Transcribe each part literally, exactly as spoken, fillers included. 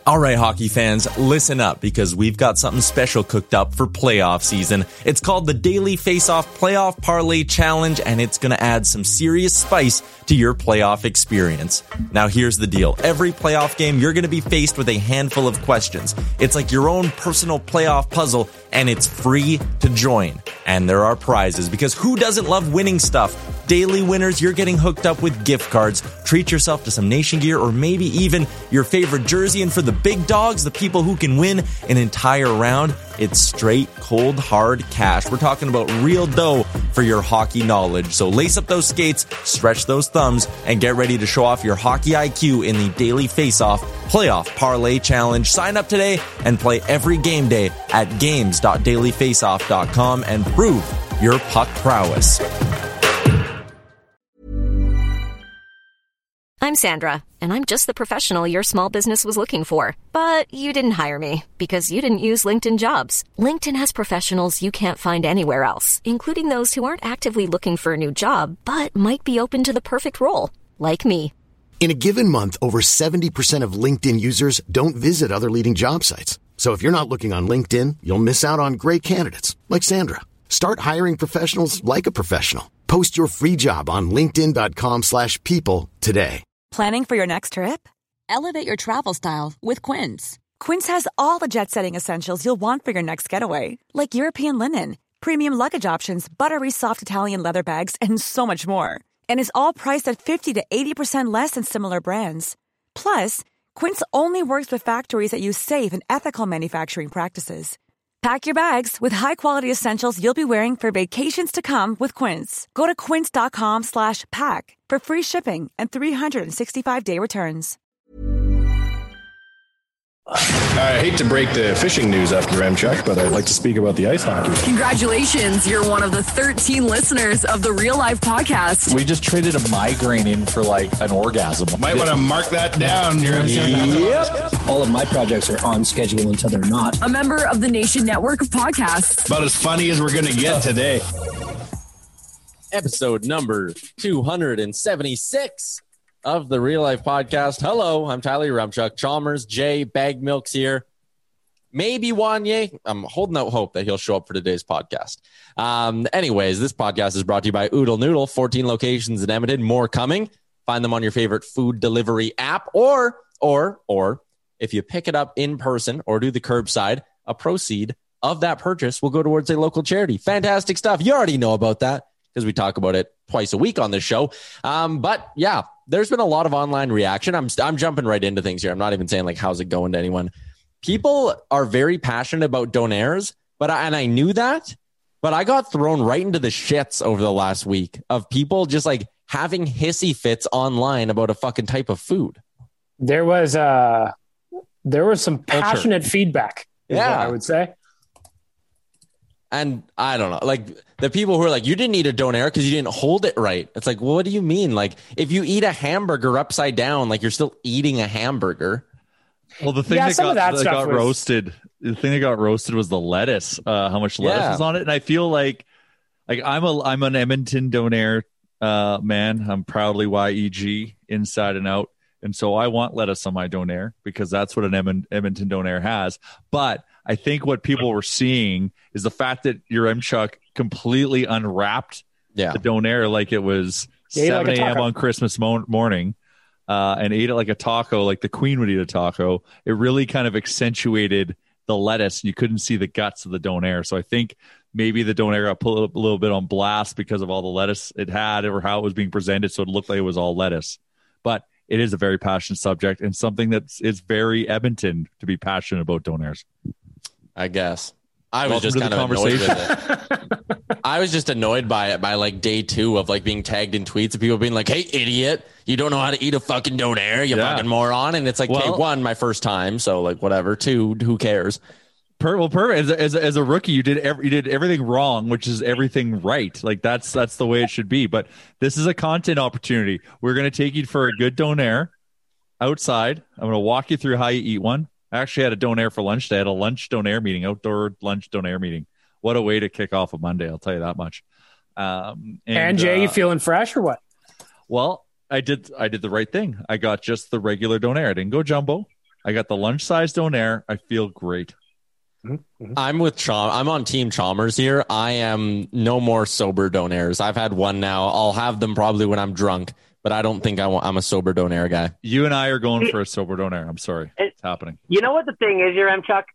All right, hockey fans, listen up because we've got something special cooked up for playoff season. It's called the Daily Face-Off Playoff Parlay Challenge, and it's going to add some serious spice to your playoff experience. Now, here's the deal. Every playoff game, you're going to be faced with a handful of questions. It's like your own personal playoff puzzle, and it's free to join. And there are prizes, because who doesn't love winning stuff? Daily winners, you're getting hooked up with gift cards. Treat yourself to some Nation gear or maybe even your favorite jersey. And for the big dogs, the people who can win an entire round, it's straight, cold, hard cash. We're talking about real dough for your hockey knowledge. So lace up those skates, stretch those thumbs, and get ready to show off your hockey I Q in the Daily Face-Off Playoff Parlay Challenge. Sign up today and play every game day at games dot daily face off dot com and prove your puck prowess. I'm Sandra, and I'm just the professional your small business was looking for. But you didn't hire me because you didn't use LinkedIn Jobs. LinkedIn has professionals you can't find anywhere else, including those who aren't actively looking for a new job, but might be open to the perfect role, like me. In a given month, over seventy percent of LinkedIn users don't visit other leading job sites. So if you're not looking on LinkedIn, you'll miss out on great candidates like Sandra. Start hiring professionals like a professional. Post your free job on linkedin dot com slash people today. Planning for your next trip? Elevate your travel style with Quince. Quince has all the jet-setting essentials you'll want for your next getaway, like European linen, premium luggage options, buttery soft Italian leather bags, and so much more. And is all priced at fifty to eighty percent less than similar brands. Plus, Quince only works with factories that use safe and ethical manufacturing practices. Pack your bags with high-quality essentials you'll be wearing for vacations to come with Quince. Go to quince dot com slash pack for free shipping and three sixty-five day returns. I hate to break the fishing news after Remchuk, but I'd like to speak about the ice hockey. Congratulations. You're one of the thirteen listeners of the Real Life podcast. We just traded a migraine in for like an orgasm. Might want to mark that down. Yep. All of my projects are on schedule until they're not. A member of the Nation Network of Podcasts. About as funny as we're going to get today. Episode number two hundred seventy-six of the Real Life Podcast. Hello, I'm Tyler Rumchuk. Chalmers, Jay, Bag Milks here. Maybe Wanye. I'm holding out hope that he'll show up for today's podcast. Um, anyways, this podcast is brought to you by Oodle Noodle. fourteen locations in Edmonton, more coming. Find them on your favorite food delivery app, or, or, or, if you pick it up in person or do the curbside, a proceed of that purchase will go towards a local charity. Fantastic stuff. You already know about that because we talk about it twice a week on this show. Um, but yeah, there's been a lot of online reaction. I'm I'm jumping right into things here. I'm not even saying like, how's it going to anyone. People are very passionate about donaires, but I, and I knew that, but I got thrown right into the shits over the last week of people just like having hissy fits online about a fucking type of food. There was uh there was some passionate Culture. feedback. Is yeah, what I would say. And I don't know, like the people who are like, you didn't eat a donaire because you didn't hold it right. It's like, well, what do you mean? Like, if you eat a hamburger upside down, like you're still eating a hamburger. Well, the thing yeah, that got, that that got was... roasted, the thing that got roasted was the lettuce. Uh, how much lettuce yeah. was on it? And I feel like, like I'm a I'm an Edmonton donaire uh, man. I'm proudly Y E G inside and out, and so I want lettuce on my donaire because that's what an Edmonton donaire has. But I think what people were seeing is the fact that your Remchuk completely unwrapped yeah. the donaire like it was yeah, seven a.m. on Christmas mo- morning uh, and ate it like a taco, like the Queen would eat a taco. It really kind of accentuated the lettuce. You couldn't see the guts of the donaire. So I think maybe the donaire got put a little bit on blast because of all the lettuce it had or how it was being presented. So it looked like it was all lettuce. But it is a very passionate subject and something that is very Edmonton to be passionate about donaires. I guess I was Welcome just kind of annoyed with it. I was just annoyed by it by like day two of like being tagged in tweets of people being like, "Hey, idiot, you don't know how to eat a fucking donaire, you yeah. fucking moron." And it's like, well, hey, one, my first time, so like whatever. Two, who cares? Per, well, per, as, a, as, a, as a rookie, you did every, you did everything wrong, which is everything right. Like that's that's the way it should be. But this is a content opportunity. We're gonna take you for a good donaire outside. I'm gonna walk you through how you eat one. I actually had a donaire for lunch today. I had a lunch donaire meeting, outdoor lunch donaire meeting. What a way to kick off a Monday, I'll tell you that much. Um, and, and Jay, uh, you feeling fresh or what? Well, I did I did the right thing. I got just the regular donaire. I didn't go jumbo. I got the lunch size donaire. I feel great. Mm-hmm. I'm with Chom. I'm on Team Chalmers here. I am no more sober donaires. I've had one now. I'll have them probably when I'm drunk, but I don't think I want, I'm a sober donaire guy. You and I are going for a sober donaire. I'm sorry. It's happening. You know what the thing is here, M. Chuck?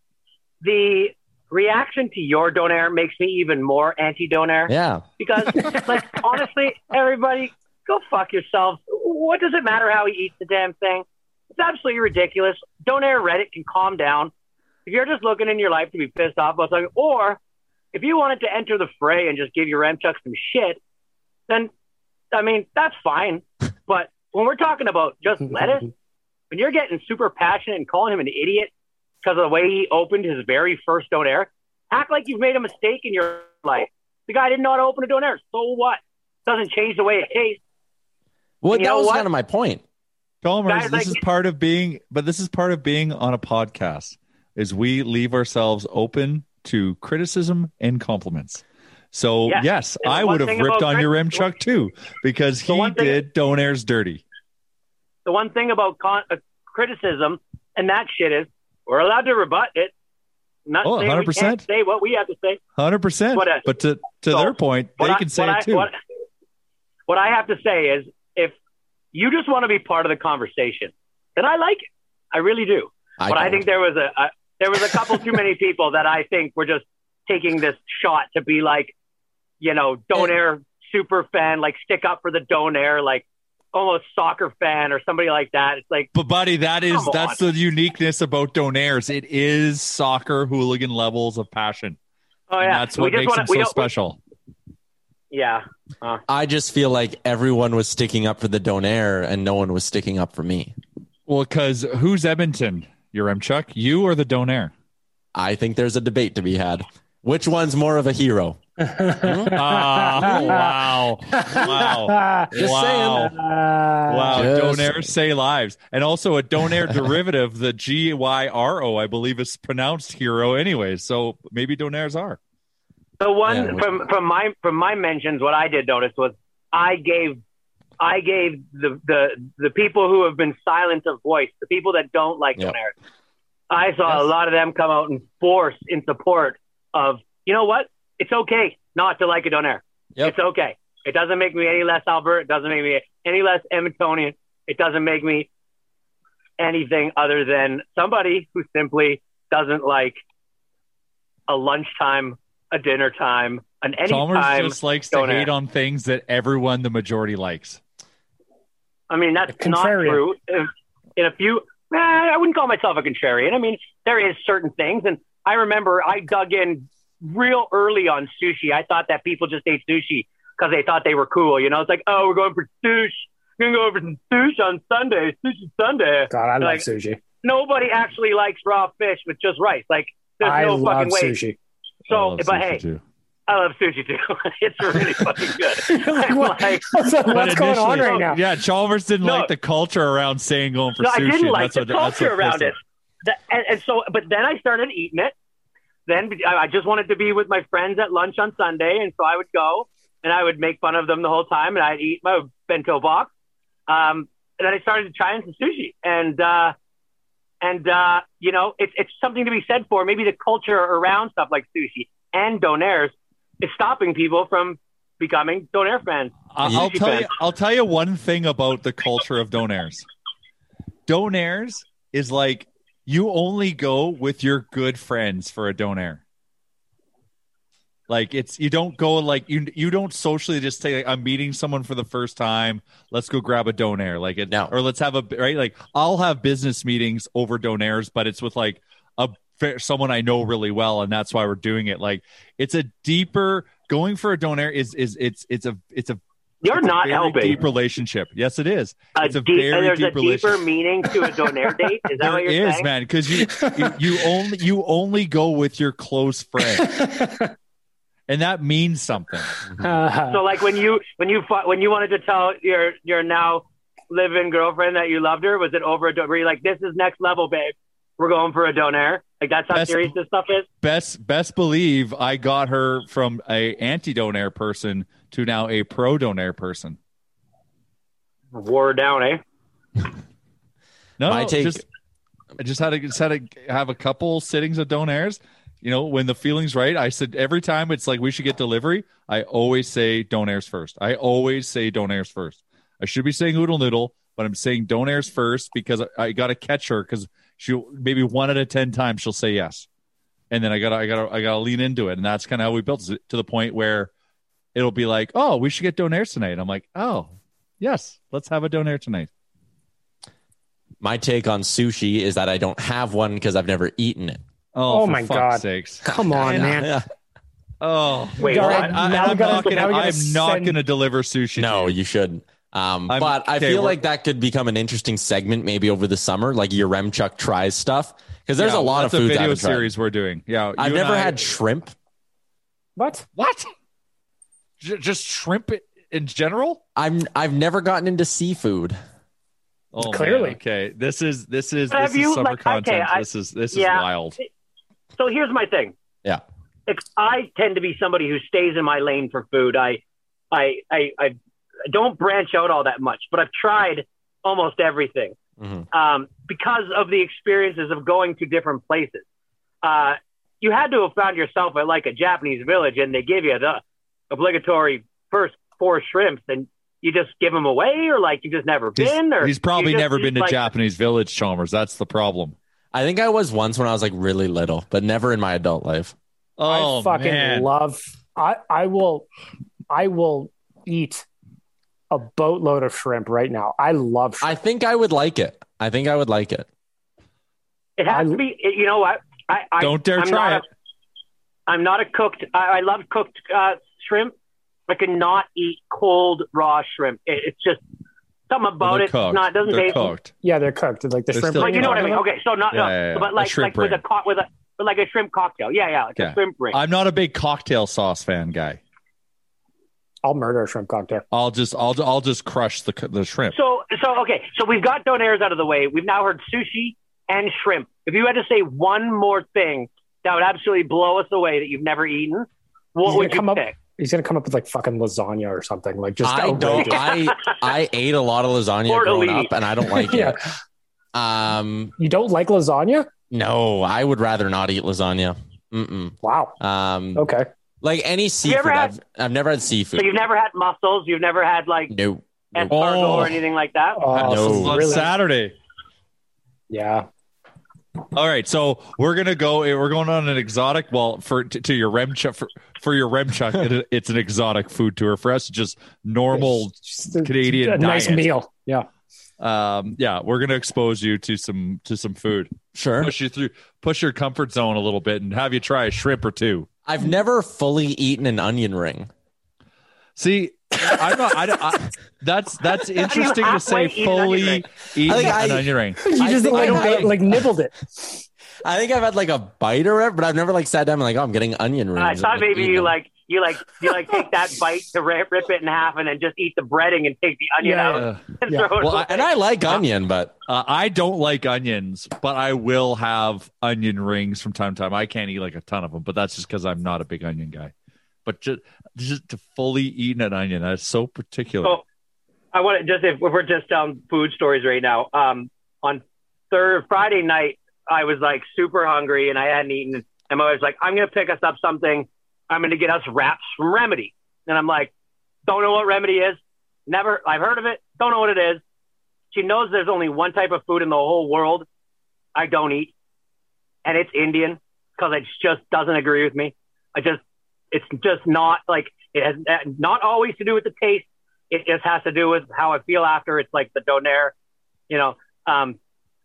The reaction to your donaire makes me even more anti-donaire. Yeah. Because, like, honestly, everybody, go fuck yourselves. What does it matter how he eats the damn thing? It's absolutely ridiculous. Donaire Reddit can calm down. If you're just looking in your life to be pissed off about something, or if you wanted to enter the fray and just give your M. Chuck some shit, then, I mean, that's fine. But when we're talking about just lettuce, when you're getting super passionate and calling him an idiot because of the way he opened his very first donaire, act like you've made a mistake in your life. The guy didn't know how to open a donaire. So what? Doesn't change the way it tastes. Well, that was what? kind of my point. Chalmers, Guys, this like, is part of being, but this is part of being on a podcast. Is we leave ourselves open to criticism and compliments. So, yes, yes I would have ripped on your M. Chuck too, because he did donairs dirty. The one thing about con- uh, criticism and that shit is we're allowed to rebut it. Not oh, saying one hundred percent. We can't say what we have to say. one hundred percent. But, uh, but to, to so their point, they I, can say it I, too. What, what I have to say is if you just want to be part of the conversation, then I like it. I really do. I but don't. I think there was a, a There was a couple too many people that I think were just taking this shot to be like, you know, donaire super fan, like stick up for the donaire, like almost soccer fan or somebody like that. It's like, but buddy, that is that's on. the uniqueness about donaires. It is soccer hooligan levels of passion. Oh yeah, and that's what makes wanna, them so special. We, yeah, uh, I just feel like everyone was sticking up for the donaire and no one was sticking up for me. Well, because who's Edmonton? Your M. Chuck, you or the donaire? I think there's a debate to be had. Which one's more of a hero? Oh, wow. Wow. Just wow. saying. Wow. Just... Donaires say lives. And also a donaire derivative, the G Y R O, I believe is pronounced hero anyways. So maybe donaires are. The one yeah, from, from my from my mentions, what I did notice was I gave I gave the, the the people who have been silent of voice, the people that don't like yep. donaires. I saw yes. a lot of them come out in force in support of, you know what? It's okay not to like a donaire. Yep. It's okay. It doesn't make me any less Albert. It doesn't make me any less Edmontonian. It doesn't make me anything other than somebody who simply doesn't like a lunchtime, a dinner time, an anytime. Chalmers just likes donaire. to hate on things that everyone, the majority, likes. I mean, that's not true. In a few, eh, I wouldn't call myself a contrarian. I mean, there is certain things. And I remember I dug in real early on sushi. I thought that people just ate sushi because they thought they were cool. You know, it's like, oh, we're going for sushi. We're going to go over some sushi on Sunday. Sushi Sunday. God, I love like, sushi. Nobody actually likes raw fish with just rice. Like, there's I no love fucking way. Sushi. So, but sushi hey. Too. I love sushi too. It's really fucking good. like, what, like, what's, what's going on right now? Yeah, Chalmers didn't no, like the culture around saying going for no, sushi. I didn't like that's the what, culture around it. That, and, and so, but then I started eating it. Then I just wanted to be with my friends at lunch on Sunday, and so I would go and I would make fun of them the whole time, and I'd eat my bento box. Um, and then I started trying some sushi, and uh, and uh, you know, it's it's something to be said for maybe the culture around stuff like sushi and donaires. It's stopping people from becoming donaire fans. Uh, I'll tell fans. you. I'll tell you one thing about the culture of donaires. Donaires is like you only go with your good friends for a donaire. Like it's you don't go like you you don't socially just say like, I'm meeting someone for the first time. Let's go grab a donaire. Like it, no. or let's have a right. Like I'll have business meetings over donaires, but it's with like a. someone I know really well, and that's why we're doing it. Like it's a deeper going for a donaire is is it's it's a it's a you're it's not a very helping deep relationship. Yes, it is. A it's a deep, very there's deep a deeper meaning to a donaire date. Is that there what you're is, saying? man, because you, you you only you only go with your close friend, and that means something. Uh, so like when you when you when you wanted to tell your your now live-in girlfriend that you loved her, was it over a do- were you like, this is next level, babe? We're going for a donaire. Like that's how best, serious this stuff is. Best best believe I got her from a anti-donaire person to now a pro-donaire person. Wore down, eh? No, my take, just... I just had to just had to have a couple sittings of Donairs. You know, when the feeling's right, I said every time it's like we should get delivery, I always say Donairs first. I always say Donairs first. I should be saying Oodle Noodle, but I'm saying Donairs first because I, I got to catch her because she maybe one out of ten times she'll say yes, and then I gotta I gotta I gotta lean into it, and that's kind of how we built it to the point where it'll be like, oh, we should get Donairs tonight. And I'm like, oh, yes, let's have a Donair tonight. My take on sushi is that I don't have one because I've never eaten it. Oh, Oh for my fuck's God. sakes. Come on, Yeah, man. yeah. Oh, Wait, Now we what? gotta- I, now we I'm gotta- not gonna. now we gotta I'm not send- gonna deliver sushi. No, to you. you shouldn't. Um, I'm- but I okay, feel we're- like that could become an interesting segment maybe over the summer, like your Remchuk tries stuff. Because there's Yeah, a lot of that's foods a I video haven't tried. series we're doing. Yeah, I've you and never I- had shrimp. What? what? J- just shrimp in general? I'm I've never gotten into seafood. Oh, Clearly. man. Okay. This is this is Have this you, is summer like, okay, content. I- this is this is yeah. wild. So here's my thing. Yeah. If I tend to be somebody who stays in my lane for food. I, I, I, I don't branch out all that much, but I've tried almost everything Mm-hmm. um, because of the experiences of going to different places. Uh, you had to have found yourself at like a Japanese village, and they give you the obligatory first four shrimps, and you just give them away, or like you just never He's, been, or he's probably you just- never been to like, Japanese village, Chalmers. That's the problem. I think I was once when I was like really little, but never in my adult life. Oh I fucking man. love. I I will, I will eat a boatload of shrimp right now. I love shrimp. I think I would like it. I think I would like it. It has I- to be. You know what? I, I Don't dare I'm try not it. A, I'm not a cooked. I, I love cooked uh, shrimp. I cannot eat cold raw shrimp. It, it's just something about Well, they're it. cooked. Not doesn't They're taste. cooked. Yeah, they're cooked. Like the They're shrimp. still- Like you know what I mean? talking Okay, so not Yeah, no, yeah, yeah. but A like shrimp like with a ring. co- with a with like a shrimp cocktail. Yeah, yeah, like Yeah. a shrimp ring. I'm not a big cocktail sauce fan guy. about? I'll murder a shrimp cocktail. I'll just I'll I'll just crush the the shrimp. So so okay, so we've got donairs out of the way. We've now heard sushi and shrimp. If you had to say one more thing that would absolutely blow us away that you've never eaten, what He's would gonna you come up. pick? He's gonna come up with like fucking lasagna or something. Like just I don't. outrageous. I I ate a lot of lasagna growing Tortellini. up, and I don't like Yeah. it. Um, You don't like lasagna? no, I would rather not eat lasagna. Mm-mm. Wow. Um, Okay. like any seafood, ever had- I've I've never had seafood. So you've never had mussels, you've never had like no. escargot Oh. or anything like that. Oh, No. This is on really? Saturday. Yeah. All right, so we're gonna go. We're going on an exotic. Well, for to, to your Remchuk for, for your Remchuk, it, it's an exotic food tour. For us, just normal Just a- Canadian a nice diet. meal. Yeah. Um, yeah, we're gonna expose you to some to some food. Sure. Push you through, push your comfort zone a little bit, and have you try a shrimp or two. I've never fully eaten an onion ring. See, I'm not. I, I, that's that's interesting to say. halfway eat an onion Fully ring? eat I think an I- onion ring. You I just think like, I- like nibbled it. I think I've had like a bite or whatever, but I've never like sat down and like, oh, I'm getting onion rings. I and, thought like, maybe eating you them. like you like you like take that bite to rip, rip it in half and then just eat the breading and take the onion Yeah, out yeah. and Yeah. throw it Well, away. And I like onion, but Uh, I don't like onions, but I will have onion rings from time to time. I can't eat like a ton of them, but that's just because I'm not a big onion guy. But just, just to fully eat an onion, that's so particular. So I want to just if we're just down food stories right now. Um, on third Friday night, I was like super hungry and I hadn't eaten. And I was like, I'm gonna pick us up something. I'm gonna get us wraps from Remedy. And I'm like, don't know what Remedy is. Never. I've heard of it. Don't know what it is. She knows there's only one type of food in the whole world I don't eat, and it's Indian because it just doesn't agree with me. I just, it's just not like it has not always to do with the taste. It just has to do with how I feel after. It's like the donair, you know. Um,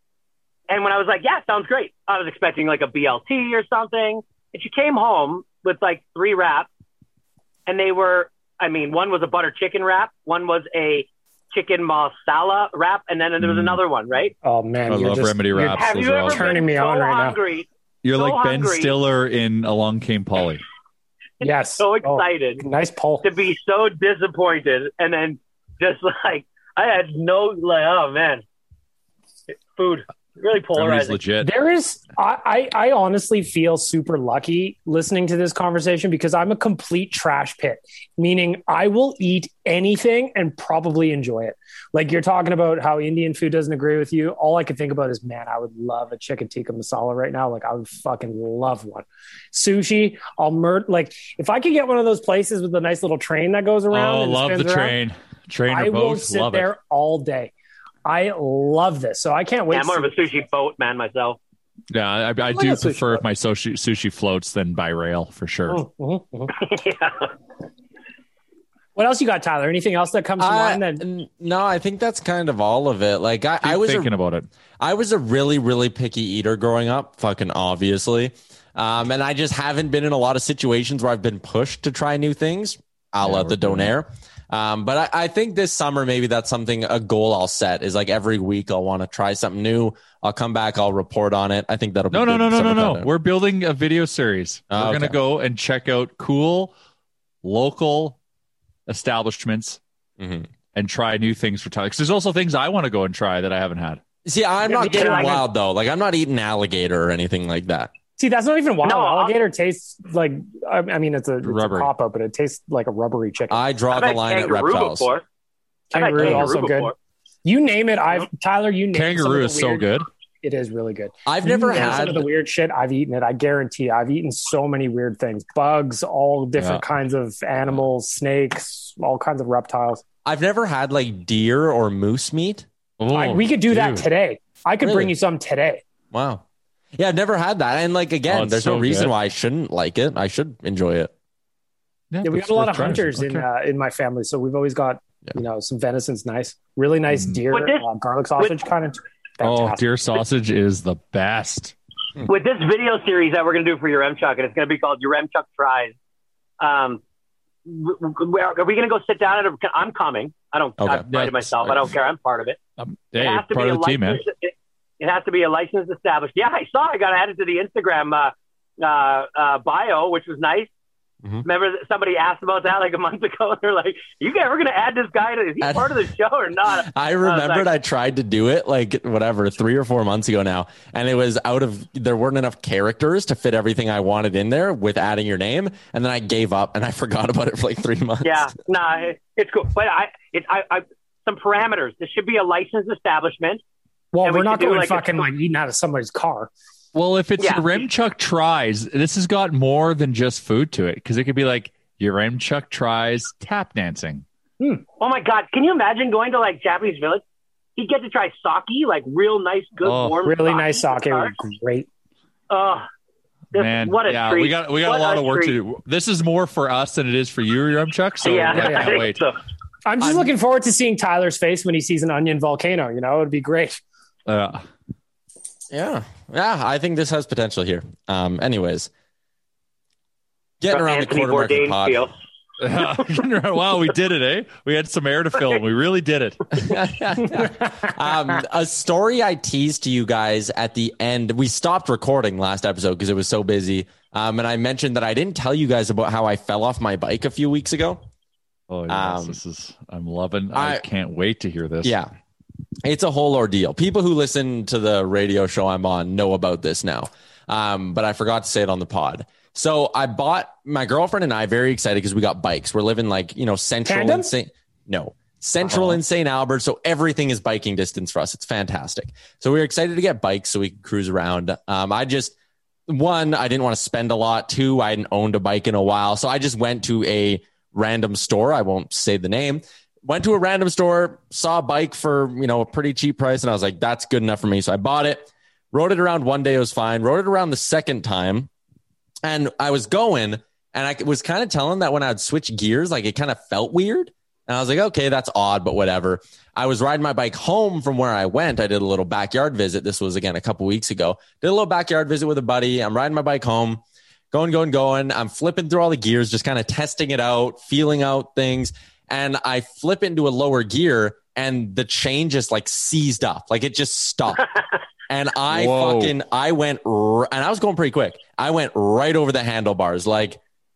and when I was like, yeah, sounds great. I was expecting like a B L T or something. And she came home with like three wraps, and they were, I mean, one was a butter chicken wrap, one was a chicken masala wrap, and then there was Mm. another one, right? Oh man, I you're love just, Remedy you're- wraps. Have Those you are ever awesome. Turning been me so on right now. hungry, You're so like Ben hungry. Stiller in Along Came Polly. Yes. so Oh, excited nice pull. to be so disappointed, and then just like I had no like, oh man, food. Really polarizing. Legit. There is, I, I, I honestly feel super lucky listening to this conversation because I'm a complete trash pit, meaning I will eat anything and probably enjoy it. Like you're talking about how Indian food doesn't agree with you. All I can think about is, man, I would love a chicken tikka masala right now. Like I would fucking love one. Sushi, I'll murder. Like if I could get one of those places with a nice little train that goes around. Oh, and love the around, train. Train or I will boat. sit Love there it. all day. I love this. So I can't wait. Yeah, I'm more of a sushi boat man myself. Yeah, I, I, I like do a sushi prefer boat. my sushi sushi floats than by rail for sure. Mm-hmm, mm-hmm. Yeah. What else you got, Tyler? Anything else that comes to I, mind? That n- no, I think that's kind of all of it. Like I, I Keep was thinking a, about it. I was a really, really picky eater growing up, fucking obviously. Um, and I just haven't been in a lot of situations where I've been pushed to try new things, a la Yeah, the we're Donair. Um, but I, I think this summer, maybe that's something, a goal I'll set is like every week I'll want to try something new. I'll come back, I'll report on it. I think that'll be No, no, good no, no, no, summer no. content. We're building a video series. Oh, We're going to okay. go and check out cool local establishments Mhm. and try new things for Tyler. Because there's also things I want to go and try that I haven't had. See, I'm Yeah, not me getting too. wild though. Like I'm not eating alligator or anything like that. see, that's not even wild. No, I'll- Alligator tastes like. I I mean, it's a, it's a Rubbery. cop out, but it tastes like a rubbery chicken. I draw I've the had line at kangaroo reptiles. before. I've had Kangaroo kangaroo also good. before. You name it, I've Tyler. You name some of Kangaroo the is so weird- good. It is really good. I've You never name had some of the weird shit. I've eaten it. I guarantee. I've eaten so many weird things: bugs, all different Yeah. kinds of animals, snakes, all kinds of reptiles. I've never had like deer or moose meat. Oh, I, we could do that dude. today. I could Really? bring you some today. Wow. Yeah, I've never had that. And like again, Oh, it's there's no so reason good. why I shouldn't like it. I should enjoy it. Yeah, we that's got a lot worth of trying. hunters in Okay. uh, in my family, so we've always got Yeah. you know some venison's nice, really nice Mm. deer, With this- uh, garlic sausage kind of. Oh, Fantastic. deer sausage is the best. With this video series that we're going to do for your Remchuck, and it's going to be called Your Remchuck Tries. Um, w- w- are we going to go sit down at a? I'm coming. I don't. Okay. I've invited Yeah, myself. I don't care. I'm part of it. Um, It hey, has to part be of a the team, man. licensed. It, it has to be a licensed established. Yeah, I saw. I got added to the Instagram uh, uh, uh, bio, which was nice. Mhm. Remember that somebody asked about that like a month ago. They're like, "You guys, we're going to add this guy to. Is he Add- part of the show or not?" I remembered like- I tried to do it like whatever, three or four months ago now. And it was out of, there weren't enough characters to fit everything I wanted in there with adding your name. And then I gave up and I forgot about it for like three months. Yeah, nah, it, it's cool. But I, it, I, I, some parameters. This should be a licensed establishment. Well, And we're we not could do going like a- fucking like eating out of somebody's car. Well, if it's Yeah. your Remchuck Tries, this has got more than just food to it because it could be like your Remchuck Tries tap dancing. Oh my God, can you imagine going to like Japanese Village? He'd get to try sake, like real nice, good, Oh, warm, Really nice sake in the would be great. car. Oh, this- Man, what a yeah, treat! we got we got What a lot of work treat. to do. This is more for us than it is for you, Remchuck. So Yeah, I yeah, can't I think wait. so. I'm just I'm- looking forward to seeing Tyler's face when he sees an onion volcano. You know, it'd be great. Uh, Yeah. Yeah. I think this has potential here. Um, anyways, getting around Anthony the quarter market Bourdain pod. feel. wow, we did it, eh? We had some air to fill. We really did it. um, a story I teased to you guys at the end. We stopped recording last episode because it was so busy. Um, and I mentioned that I didn't tell you guys about how I fell off my bike a few weeks ago. Oh, yes, Um, this is. I'm loving. I, I- can't wait to hear this. Yeah. It's a whole ordeal. People who listen to the radio show I'm on know about this now. Um, but I forgot to say it on the pod. So I bought my girlfriend and I very excited because we got bikes. We're living like, you know, central Tandem? in Saint no, central Uh-huh. in Saint Albert. So everything is biking distance for us. It's fantastic. So we were excited to get bikes so we could cruise around. Um, I just, one, I didn't want to spend a lot. Two, I hadn't owned a bike in a while. So I just went to a random store. I won't say the name. Went to a random store, saw a bike for, you know, a pretty cheap price. And I was like, that's good enough for me. So I bought it, rode it around one day. It was fine. Rode it around the second time. And I was going and I was kind of telling that when I would switch gears, like it kind of felt weird. And I was like, okay, that's odd, but whatever. I was riding my bike home from where I went. I did a little backyard visit. This was again, a couple weeks ago. Did a little backyard visit with a buddy. I'm riding my bike home, going, going, going. I'm flipping through all the gears, just kind of testing it out, feeling out things. And I flip into a lower gear and the chain just like seized up. Like it just stopped. And I Whoa. fucking, I went, r- and I was going pretty quick. I went right over the handlebars. Like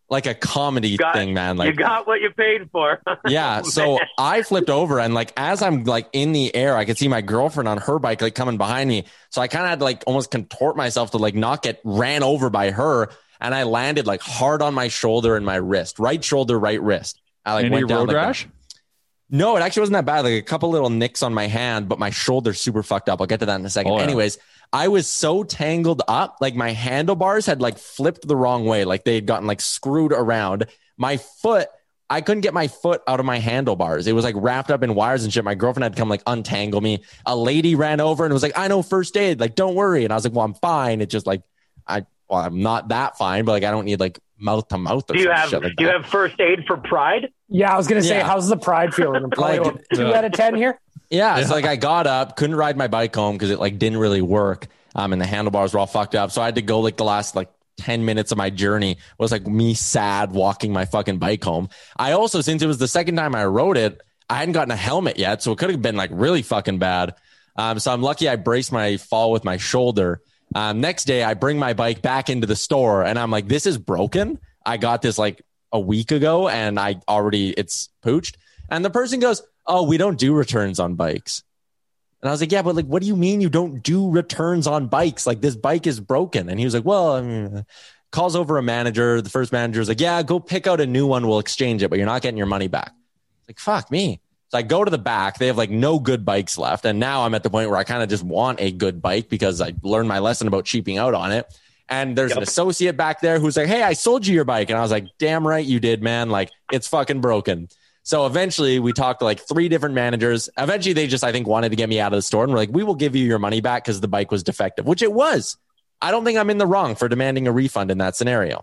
like a comedy got, thing, man. Like you got what you paid for. Yeah. So I flipped over and like, as I'm like in the air, I could see my girlfriend on her bike, like coming behind me. So I kind of had to like almost contort myself to like not get ran over by her. And I landed like hard on my shoulder and my wrist, right shoulder, right wrist. I like Any went down road like rash? A, no, it actually wasn't that bad. Like a couple little nicks on my hand, but my shoulder's super fucked up. I'll get to that in a second. Oh, yeah. Anyways, I was so tangled up, like my handlebars had like flipped the wrong way. Like they had gotten like screwed around. My foot, I couldn't get my foot out of my handlebars. It was like wrapped up in wires and shit. My girlfriend had to come like untangle me. A lady ran over and was like, I know first aid. Like, don't worry. And I was like, well, I'm fine. It just like, I, well, I'm not that fine, but like, I don't need like mouth to mouth or do you have, shit like do you that. have first aid for Pride? Yeah, I was going to say, Yeah. how's the Pride feeling? I'm probably Like, two out of ten here. Yeah, Yeah. so like I got up, couldn't ride my bike home because it like didn't really work. Um, and the handlebars were all fucked up. So I had to go like the last like ten minutes of my journey was like me sad walking my fucking bike home. I also, since it was the second time I rode it, I hadn't gotten a helmet yet. So it could have been like really fucking bad. Um, so I'm lucky I braced my fall with my shoulder. Um, next day I bring my bike back into the store and I'm like, this is broken. I got this like a week ago and I already, it's pooched. And the person goes, oh, we don't do returns on bikes. And I was like, yeah, but like, what do you mean you don't do returns on bikes? Like this bike is broken. And he was like, well, I mean, calls over a manager. The first manager was like, yeah, go pick out a new one. We'll exchange it, but you're not getting your money back. Like, fuck me. So I go to the back. They have like no good bikes left. And now I'm at the point where I kind of just want a good bike because I learned my lesson about cheaping out on it. And there's yep. an associate back there who's like, hey, I sold you your bike. And I was like, damn right you did, man. Like it's fucking broken. So eventually we talked to like three different managers. Eventually they just, I think, wanted to get me out of the store and we're like, we will give you your money back because the bike was defective, which it was. I don't think I'm in the wrong for demanding a refund in that scenario.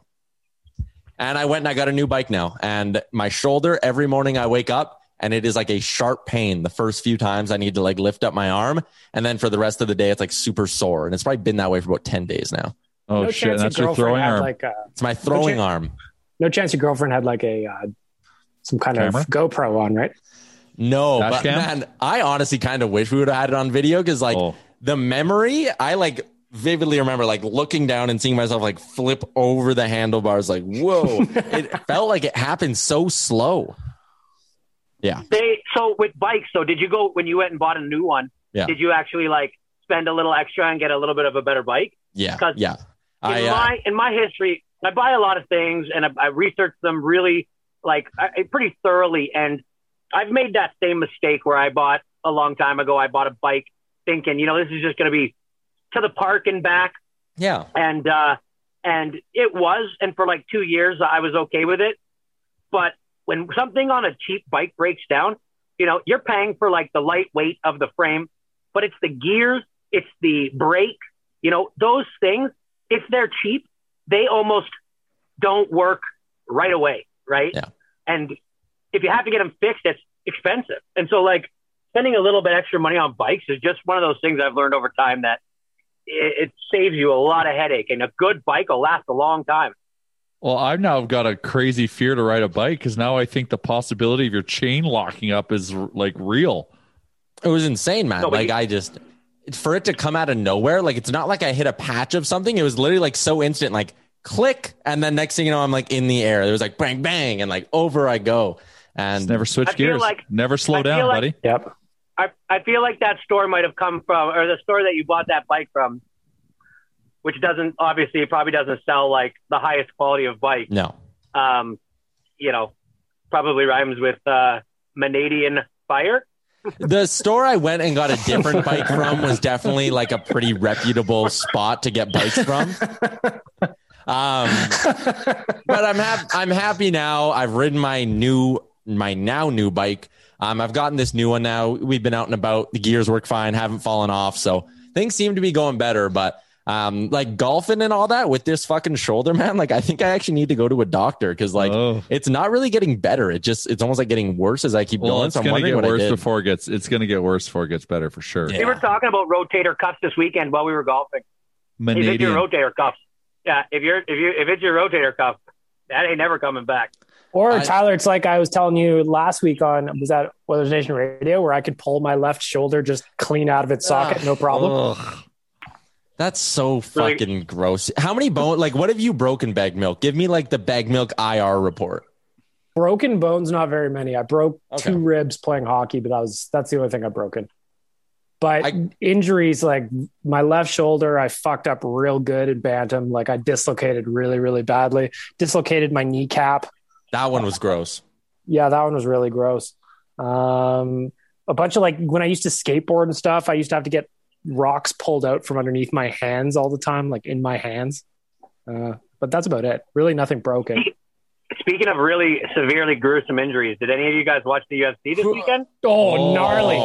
And I went and I got a new bike now. And my shoulder, every morning I wake up and it is like a sharp pain. The first few times I need to like lift up my arm. And then for the rest of the day, it's like super sore. And it's probably been that way for about ten days now. Oh, no shit. That's your throwing arm. Like a, it's my throwing no arm. No chance your girlfriend had like a... Uh, some kind Camera? of GoPro on, right? No, Dash but cam? man, I honestly kind of wish we would have had it on video because like oh. the memory, I like vividly remember like looking down and seeing myself like flip over the handlebars. Like, whoa, it felt like it happened so slow. Yeah. They, so with bikes, so did you go, when you went and bought a new one, yeah. did you actually like spend a little extra and get a little bit of a better bike? Yeah. Because yeah. in, I, uh, my, in my history, I buy a lot of things and I, I researched them really like I, pretty thoroughly. And I've made that same mistake where I bought a long time ago, I bought a bike thinking, you know, this is just going to be to the park and back. Yeah. And, uh, and it was, and for like two years, I was okay with it. But when something on a cheap bike breaks down, you know, you're paying for like the lightweight of the frame, but it's the gears, it's the brake, you know, those things, if they're cheap, they almost don't work right away. Right. Yeah. And if you have to get them fixed, it's expensive. And so like spending a little bit extra money on bikes is just one of those things I've learned over time that it, it saves you a lot of headache, and a good bike will last a long time. Well, I've now got a crazy fear to ride a bike because now I think the possibility of your chain locking up is like real. It was insane, man. No, like you, I just, for it to come out of nowhere, like it's not like I hit a patch of something. It was literally like so instant, like click, and then next thing you know, I'm like in the air. There was like bang, bang, and like over I go. And Just never switch I feel gears. like- never slow I down, feel like- buddy. Yep. I, I feel like that store might have come from, or the store that you bought that bike from, which doesn't, obviously it probably doesn't sell like the highest quality of bike. No. Um, you know, probably rhymes with uh, Manadian Fire. The store I went and got a different bike from was definitely like a pretty reputable spot to get bikes from. Um, but I'm happy. I'm happy now. I've ridden my new, my now new bike. Um, I've gotten this new one now. We've been out and about. The gears work fine. Haven't fallen off. So things seem to be going better. But um, like golfing and all that with this fucking shoulder, man. Like I think I actually need to go to a doctor because like Oh. it's not really getting better. It just it's almost like getting worse as I keep Well, going. it's So I'm gonna wondering get what I worse did. before it gets. It's gonna get worse before it gets better for sure. Yeah. We were talking about rotator cuffs this weekend while we were golfing. If it's your Manadian. rotator cuffs, yeah. If you're if you if it's your rotator cuff, that ain't never coming back. Or I- Tyler, it's like I was telling you last week on, was that Weathers Nation Radio, where I could pull my left shoulder just clean out of its socket, no problem. Ugh. That's so fucking really? gross. How many bone? Like, what have you broken, bag milk? Give me like the bag milk I R report. Broken bones, not very many. I broke okay. two ribs playing hockey, but that was that's the only thing I've broken. But I, injuries, like my left shoulder, I fucked up real good in bantam. Like I dislocated really, really badly. Dislocated my kneecap. That one was gross. Yeah, that one was really gross. Um, a bunch of like when I used to skateboard and stuff, I used to have to get rocks pulled out from underneath my hands all the time, like in my hands. Uh, but that's about it. Really nothing broken. Speaking of really severely gruesome injuries, did any of you guys watch the U F C this weekend? Oh, gnarly.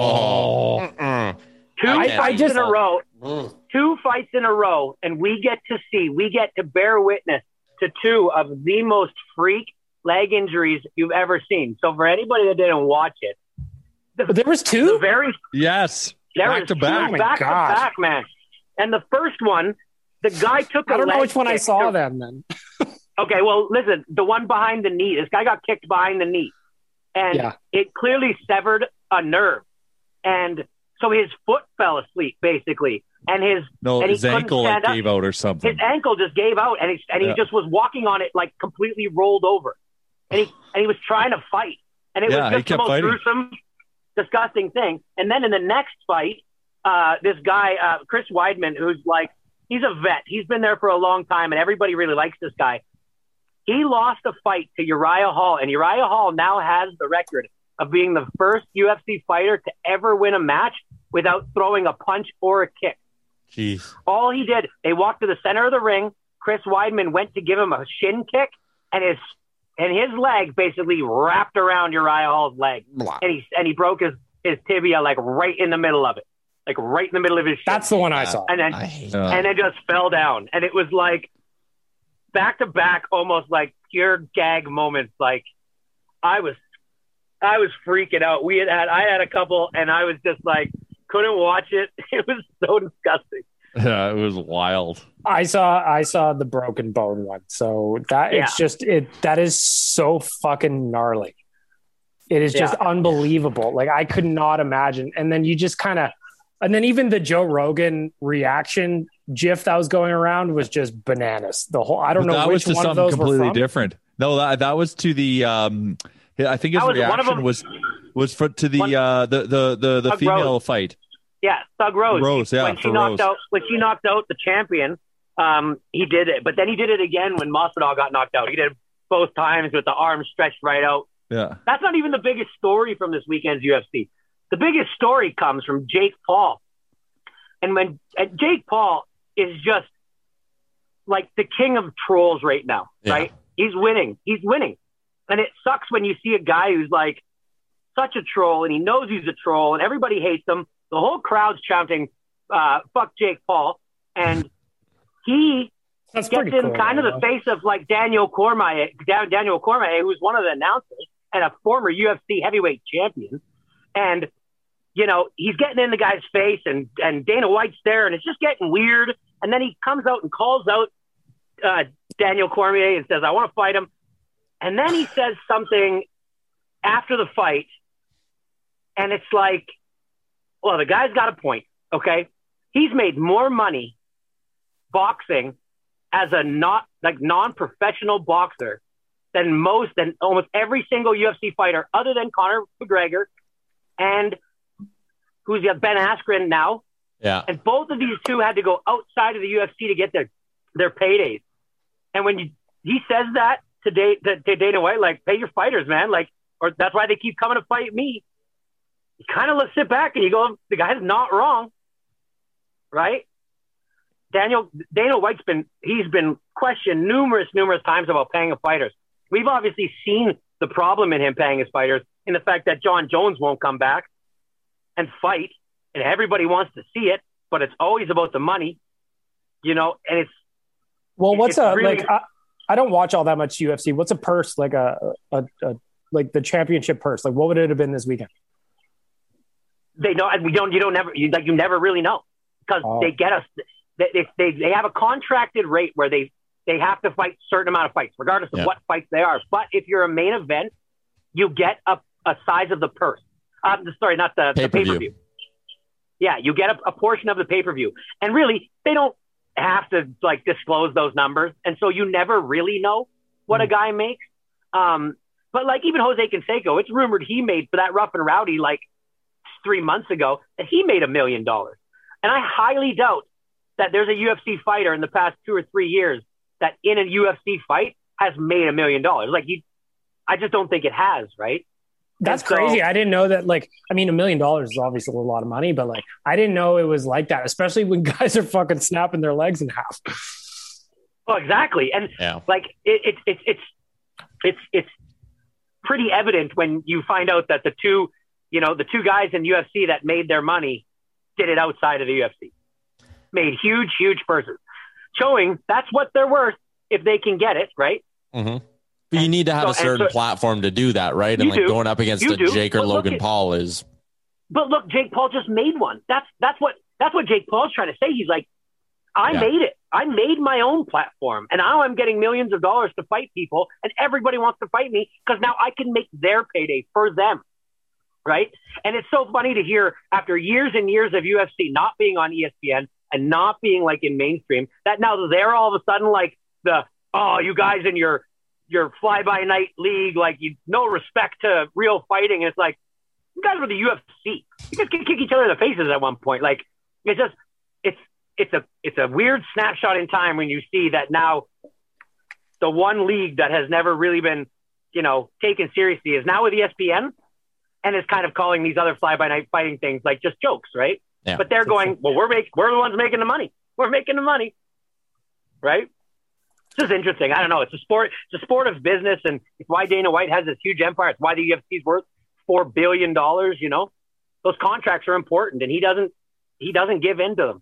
Oh. Two I, fights I just, in a row. Mm. Two fights in a row, and we get to see, we get to bear witness to two of the most freak leg injuries you've ever seen. So for anybody that didn't watch it, the, there was two? The very Yes. There back was to two, back. back to back, man. And the first one, the guy took a I don't leg know which one I saw to, then, then. Okay, well, listen, the one behind the knee, this guy got kicked behind the knee. And yeah. it clearly severed a nerve. And so his foot fell asleep, basically. And his no, and his ankle like, gave out or something. His ankle just gave out, and he, and he yeah. just was walking on it like completely rolled over. And he and he was trying to fight. And it yeah, was just the most fighting. gruesome, disgusting thing. And then in the next fight, uh, this guy, uh, Chris Weidman, who's like, he's a vet. He's been there for a long time, and everybody really likes this guy. He lost a fight to Uriah Hall, and Uriah Hall now has the record of being the first U F C fighter to ever win a match without throwing a punch or a kick. Jeez. All he did, they walked to the center of the ring. Chris Weidman went to give him a shin kick, and his and his leg basically wrapped around Uriah Hall's leg, Blah. and he and he broke his, his tibia like right in the middle of it, like right in the middle of his shin. That's the one I saw. And then I hate and then just fell down, and it was like back to back, almost like pure gag moments. Like I was, I was freaking out. We had had I had a couple, and I was just like couldn't watch it. It was so disgusting. Yeah, it was wild. I saw I saw the broken bone one. So that yeah. it's just it that is so fucking gnarly. It is just yeah. unbelievable. Like I could not imagine. And then you just kind of and then even the Joe Rogan reaction gif that was going around was just bananas. The whole I don't but know that which was to one something of those completely were from. different. No, that that was to the um I think his was, reaction was was for to the one, uh the the the, the female Rose. fight. Yeah, Thug Rose. Rose, yeah, when she knocked Rose. out when she knocked out the champion, um, he did it. But then he did it again when Masvidal got knocked out. He did it both times with the arms stretched right out. Yeah. That's not even the biggest story from this weekend's U F C. The biggest story comes from Jake Paul. And when and Jake Paul is just like the king of trolls right now, yeah. right? He's winning. He's winning. And it sucks when you see a guy who's like such a troll and he knows he's a troll and everybody hates him. The whole crowd's chanting, uh, fuck Jake Paul. And he That's gets in cool, kind of the face of like Daniel Cormier, Daniel Cormier, who's one of the announcers and a former U F C heavyweight champion. And, you know, he's getting in the guy's face and, and Dana White's there and it's just getting weird. And then he comes out and calls out uh, Daniel Cormier and says, I want to fight him. And then he says something after the fight. And it's like, well, the guy's got a point, okay? He's made more money boxing as a not like non-professional boxer than most, than almost every single U F C fighter other than Conor McGregor and who's got Ben Askren now. Yeah. And both of these two had to go outside of the U F C to get their, their paydays. And when you, he says that to, da- to, to Dana White, like, pay your fighters, man. Like, or that's why they keep coming to fight me. You kind of look, sit back and you go, the guy's not wrong, right? Daniel Dana White's been he's been questioned numerous numerous times about paying his fighters. We've obviously seen the problem in him paying his fighters in the fact that John Jones won't come back and fight, and everybody wants to see it, but it's always about the money, you know. And it's well, what's it's a really, like? I, I don't watch all that much U F C. What's a purse like a, a, a like the championship purse? Like, what would it have been this weekend? They don't. We don't. You don't never. You like. You never really know because oh. they get us. They, they they have a contracted rate where they they have to fight a certain amount of fights, regardless of yeah. what fights they are. But if you're a main event, you get a, a size of the purse. Um, sorry, not the pay per view. Yeah, you get a, a portion of the pay-per-view. And really, they don't have to like disclose those numbers. And so you never really know what mm. a guy makes. Um, but like even Jose Canseco, it's rumored he made for that Rough and Rowdy like three months ago that he made a million dollars. And I highly doubt that there's a U F C fighter in the past two or three years that in a U F C fight has made a million dollars. Like you, I just don't think it has, right? That's so, crazy. I didn't know that. Like, I mean, a million dollars is obviously a lot of money, but like, I didn't know it was like that, especially when guys are fucking snapping their legs in half. Well, exactly. And yeah. like, it, it, it, it's, it's, it's pretty evident when you find out that the two, you know, the two guys in U F C that made their money did it outside of the U F C, made huge, huge purses, showing that's what they're worth if they can get it, right? Mm-hmm. But you need to have so, a certain so, platform to do that, right? And like do. going up against you a do. Jake or but Logan at, Paul is. But look, Jake Paul just made one. That's that's what that's what Jake Paul's trying to say. He's like, I yeah. made it. I made my own platform, and now I'm getting millions of dollars to fight people, and everybody wants to fight me because now I can make their payday for them, right? And it's so funny to hear after years and years of U F C not being on E S P N and not being like in mainstream that now they're all of a sudden like the oh you guys in your your fly-by-night league, like you no respect to real fighting. And it's like, you guys were the U F C. You guys can kick each other in the faces at one point. Like it's just, it's, it's a, it's a weird snapshot in time when you see that now the one league that has never really been, you know, taken seriously is now with E S P N and is kind of calling these other fly-by-night fighting things like just jokes, right? Yeah. But they're going, well, we're making, we're the ones making the money. We're making the money, right? This is interesting. I don't know. It's a sport. It's a sport of business, and it's why Dana White has this huge empire. It's why the U F C is worth four billion dollars. You know, those contracts are important, and he doesn't. He doesn't give in to them.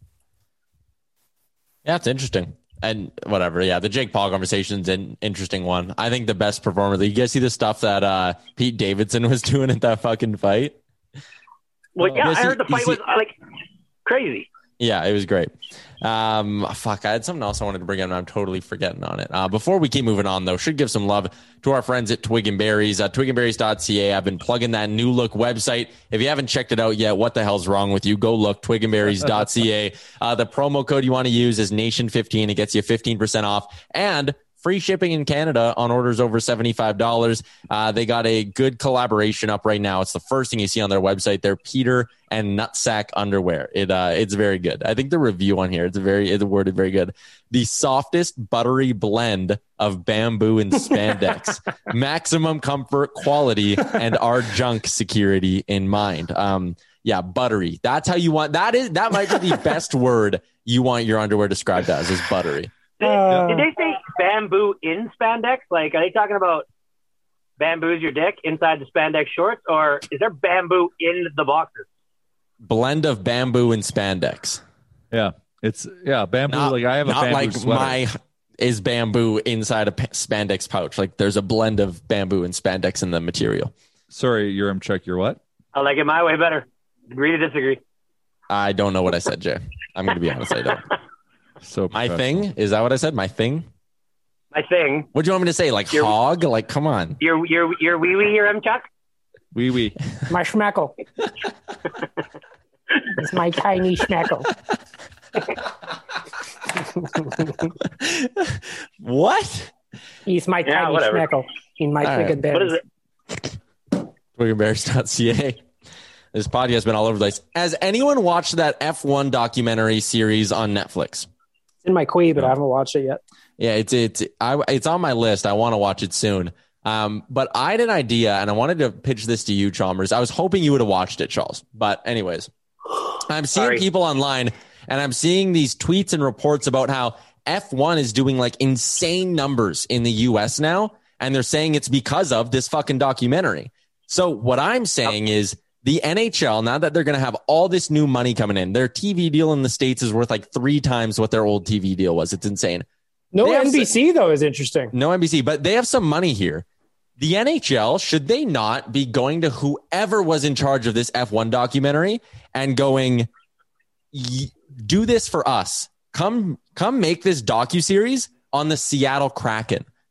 Yeah, it's interesting. And whatever. Yeah, the Jake Paul conversation's an interesting one. I think the best performer. You guys see the stuff that uh, Pete Davidson was doing at that fucking fight? Well, yeah, I I heard the fight see, was like crazy. Yeah, it was great. Um, fuck, I had something else I wanted to bring up, and I'm totally forgetting on it. Uh, before we keep moving on, though, should give some love to our friends at Twig and Berries, uh, twig and berries dot c a. I've been plugging that new look website. If you haven't checked it out yet, what the hell's wrong with you? Go look, twig and berries dot c a. Uh, the promo code you want to use is nation fifteen. It gets you fifteen percent off and free shipping in Canada on orders over seventy-five dollars. Uh, they got a good collaboration up right now. It's the first thing you see on their website. They're Peter and Nutsack underwear. It uh, it's very good. I think the review on here, it's a very it's worded very good. The softest buttery blend of bamboo and spandex, maximum comfort, quality, and our junk security in mind. Um, yeah, buttery. That's how you want. That is that might be the best word you want your underwear described as is buttery. Uh, Did they say bamboo in spandex? Like, are they talking about bamboo's your dick inside the spandex shorts, or is there bamboo in the boxers? Blend of bamboo and spandex. Yeah, it's yeah bamboo. Not, like I have a not bamboo like sweater. my is bamboo inside a spandex pouch. Like there's a blend of bamboo and spandex in the material. Sorry, Urim Chuck, you're what? I like it my way better. Agree to disagree. I don't know what I said, Jay. I'm going to be honest. I don't. So my thing is that what I said? My thing. My thing. What do you want me to say? Like your, hog? Like come on. Your your your wee wee Urim Chuck. Wee wee. My schmeckle. It's my tiny schmeckle. What? He's my yeah, tiny whatever. schmeckle in my twig and berries. What is it? twig and berries dot c a. This podcast has been all over the place. Has anyone watched that F one documentary series on Netflix? It's in my queue, but I haven't watched it yet. Yeah, it's it's I, it's on my list. I want to watch it soon. Um, but I had an idea, and I wanted to pitch this to you, Chalmers. I was hoping you would have watched it, Charles. But anyways, I'm seeing Sorry. people online, and I'm seeing these tweets and reports about how F one is doing like insane numbers in the U S now, and they're saying it's because of this fucking documentary. So what I'm saying is the N H L, now that they're going to have all this new money coming in, their T V deal in the States is worth like three times what their old T V deal was. It's insane. No N B C, some, though, is interesting. No N B C, but they have some money here. The N H L, should they not be going to whoever was in charge of this F one documentary and going, do this for us? Come, come make this docuseries on the Seattle Kraken. The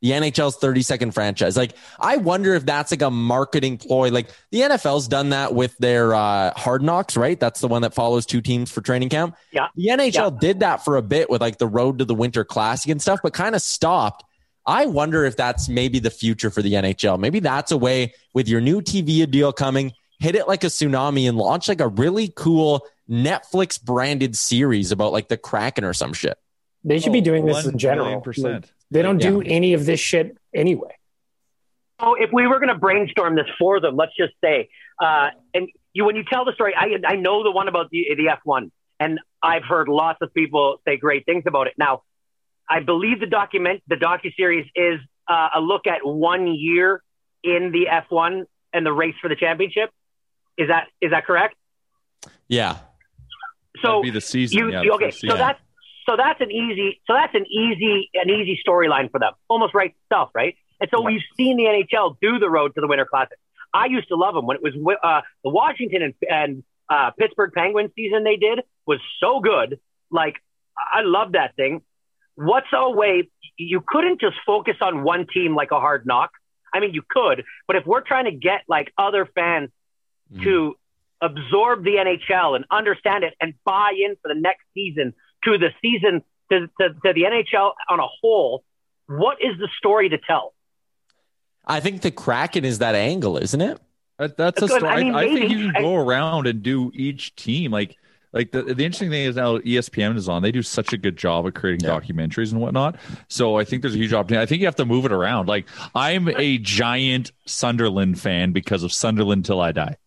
the N H L's thirty second franchise. Like, I wonder if that's like a marketing ploy. Like, the N F L's done that with their uh, Hard Knocks, right? That's the one that follows two teams for training camp. Yeah. The N H L yeah. did that for a bit with like the Road to the Winter Classic and stuff, but kind of stopped. I wonder if that's maybe the future for the N H L. Maybe that's a way with your new T V deal coming, hit it like a tsunami and launch like a really cool Netflix branded series about like the Kraken or some shit. They should oh, be doing this in general. Like, they don't yeah. do any of this shit anyway. So if we were going to brainstorm this for them, let's just say, uh, and you, when you tell the story, I, I know the one about the, the F one, and I've heard lots of people say great things about it. Now, I believe the document, the docuseries is uh, a look at one year in the F one and the race for the championship. Is that is that correct? Yeah. So That'd be the season. You, yeah, you, okay, season. so that's so that's an easy so that's an easy an easy storyline for them. Almost right stuff, right? And so we've seen the N H L do the Road to the Winter Classic. I used to love them when it was uh, the Washington and, and uh, Pittsburgh Penguins season they did was so good. Like, I love that thing. What's a way you couldn't just focus on one team like a Hard Knock? I mean, you could, but if we're trying to get like other fans mm. to absorb the N H L and understand it and buy in for the next season to the season to, to, to the N H L on a whole, what is the story to tell? I think the Kraken is that angle, isn't it? That, that's a story. I, mean, I, I think you can go around and do each team. Like, like the, the interesting thing is now E S P N is on. They do such a good job of creating yeah. documentaries and whatnot. So I think there's a huge opportunity. I think you have to move it around. Like, I'm a giant Sunderland fan because of Sunderland Till I Die.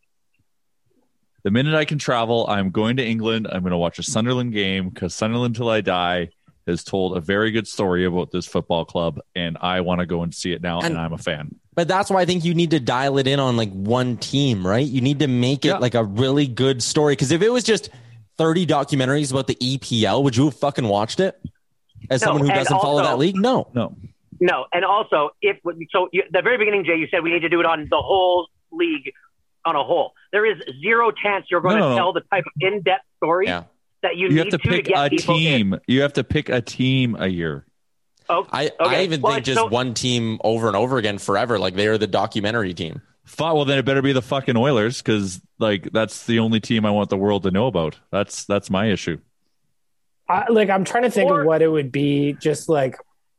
The minute I can travel, I'm going to England. I'm going to watch a Sunderland game because Sunderland Till I Die has told a very good story about this football club, and I want to go and see it now, and, and I'm a fan. But that's why I think you need to dial it in on like one team, right? You need to make it yeah. like a really good story. Because if it was just thirty documentaries about the E P L, would you have fucking watched it? As no, someone who doesn't also, follow that league? No. No. No. And also, if so, you, at the very beginning, Jay, you said we need to do it on the whole league on a whole. There is zero chance you're going no, to no, tell no. the type of in-depth story yeah. that you, you need have to, to pick to get a team. In. You have to pick a team a year. Oh, I, okay. I even well, think just so, one team over and over again forever. Like, they are the documentary team. Well, then it better be the fucking Oilers, because like that's the only team I want the world to know about. That's that's my issue. I, like, I'm trying to think or, of what it would be. Just like,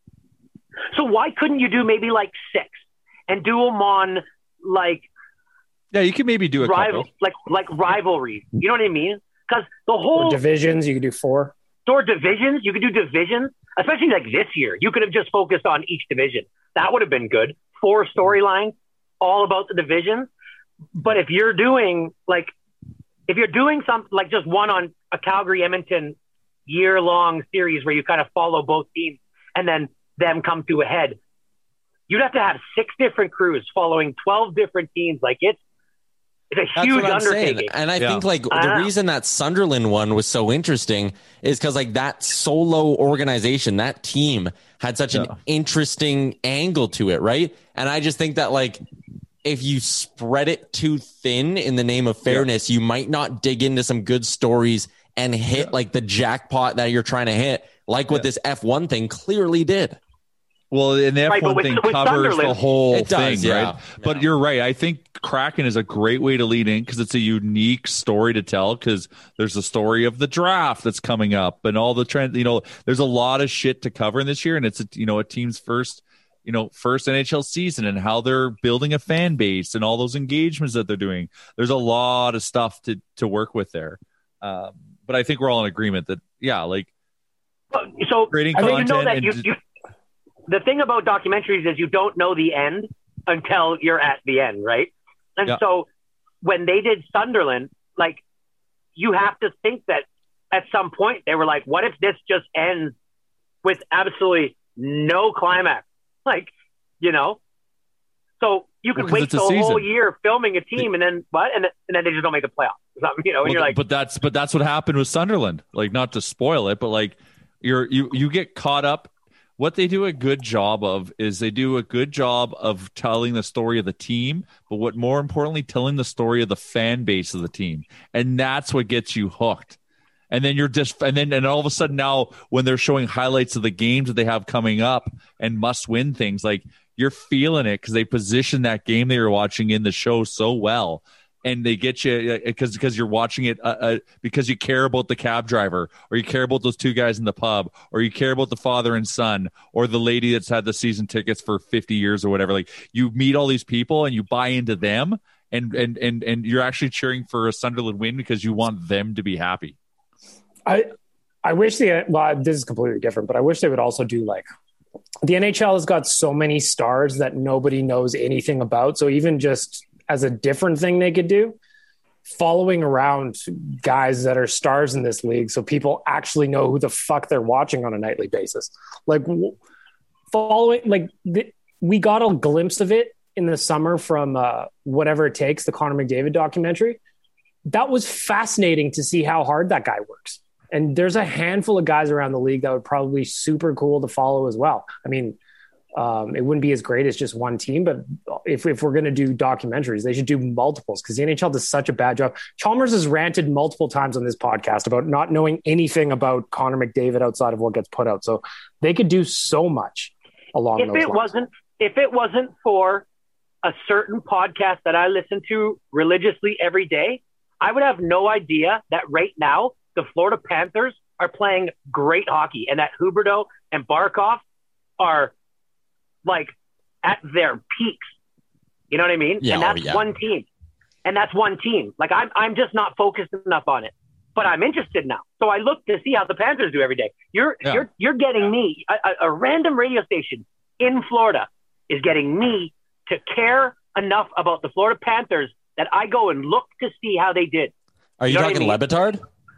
so why couldn't you do maybe like six and do them on like? Yeah, you can maybe do a rival, couple. like like rivalries. You know what I mean? Because the whole or divisions, you could do four. Or divisions, you could do divisions. Especially like this year, you could have just focused on each division. That would have been good. Four storylines, all about the division. But if you're doing like, if you're doing something like just one on a Calgary Edmonton year long series where you kind of follow both teams and then them come to a head, you'd have to have six different crews following twelve different teams. Like it's it's a That's huge what I'm undertaking. saying. And I yeah. think like I the know. reason that Sunderland one was so interesting is because like that solo organization, that team had such yeah. an interesting angle to it, right? And I just think that like if you spread it too thin in the name of fairness, yeah. you might not dig into some good stories and hit yeah. like the jackpot that you're trying to hit, like what yeah. this F one thing clearly did. Well, and the F one right, with, thing with covers the whole it does, thing, yeah. right? Yeah. But you're right. I think Kraken is a great way to lead in because it's a unique story to tell because there's the story of the draft that's coming up and all the trends. You know, there's a lot of shit to cover in this year, and it's a, you know a team's first you know first N H L season and how they're building a fan base and all those engagements that they're doing. There's a lot of stuff to to work with there. Um, but I think we're all in agreement that yeah, like so creating I mean, content you know that and you, you the thing about documentaries is you don't know the end until you're at the end, right? And yeah. so when they did Sunderland, like you have to think that at some point they were like, what if this just ends with absolutely no climax? Like, you know, so you could well, wait the whole year filming a team and then what? And then, and then they just don't make the playoffs or something, you know, and well, you're like, but that's, but that's what happened with Sunderland. Like, not to spoil it, but like you're, you, you get caught up. What they do a good job of is they do a good job of telling the story of the team, but what more importantly, telling the story of the fan base of the team. And that's what gets you hooked. And then you're just, and then, and all of a sudden now when they're showing highlights of the games that they have coming up and must win things, like you're feeling it because they position that game that you're watching in the show so well. And they get you because because you're watching it uh, uh, because you care about the cab driver, or you care about those two guys in the pub, or you care about the father and son, or the lady that's had the season tickets for fifty years or whatever. Like you meet all these people and you buy into them, and and and and you're actually cheering for a Sunderland win because you want them to be happy. I I wish the well this is completely different, but I wish they would also do like the N H L has got so many stars that nobody knows anything about. So even just as a different thing they could do, following around guys that are stars in this league so people actually know who the fuck they're watching on a nightly basis. Like following, like the, we got a glimpse of it in the summer from uh, Whatever It Takes, the Connor McDavid documentary. That was fascinating to see how hard that guy works. And there's a handful of guys around the league that would probably be super cool to follow as well. I mean, Um, it wouldn't be as great as just one team, but if, if we're going to do documentaries, they should do multiples because the N H L does such a bad job. Chalmers has ranted multiple times on this podcast about not knowing anything about Connor McDavid outside of what gets put out. So they could do so much along if those it lines. Wasn't, if it wasn't for a certain podcast that I listen to religiously every day, I would have no idea that right now the Florida Panthers are playing great hockey and that Huberdeau and Barkov are like at their peaks. You know what I mean? Yeah, and that's oh, yeah. one team. And that's one team. Like I'm I'm just not focused enough on it. But I'm interested now. So I look to see how the Panthers do every day. You're yeah. you're you're getting me a, a random radio station in Florida is getting me to care enough about the Florida Panthers that I go and look to see how they did. Are you, you know talking I mean? Lebitard?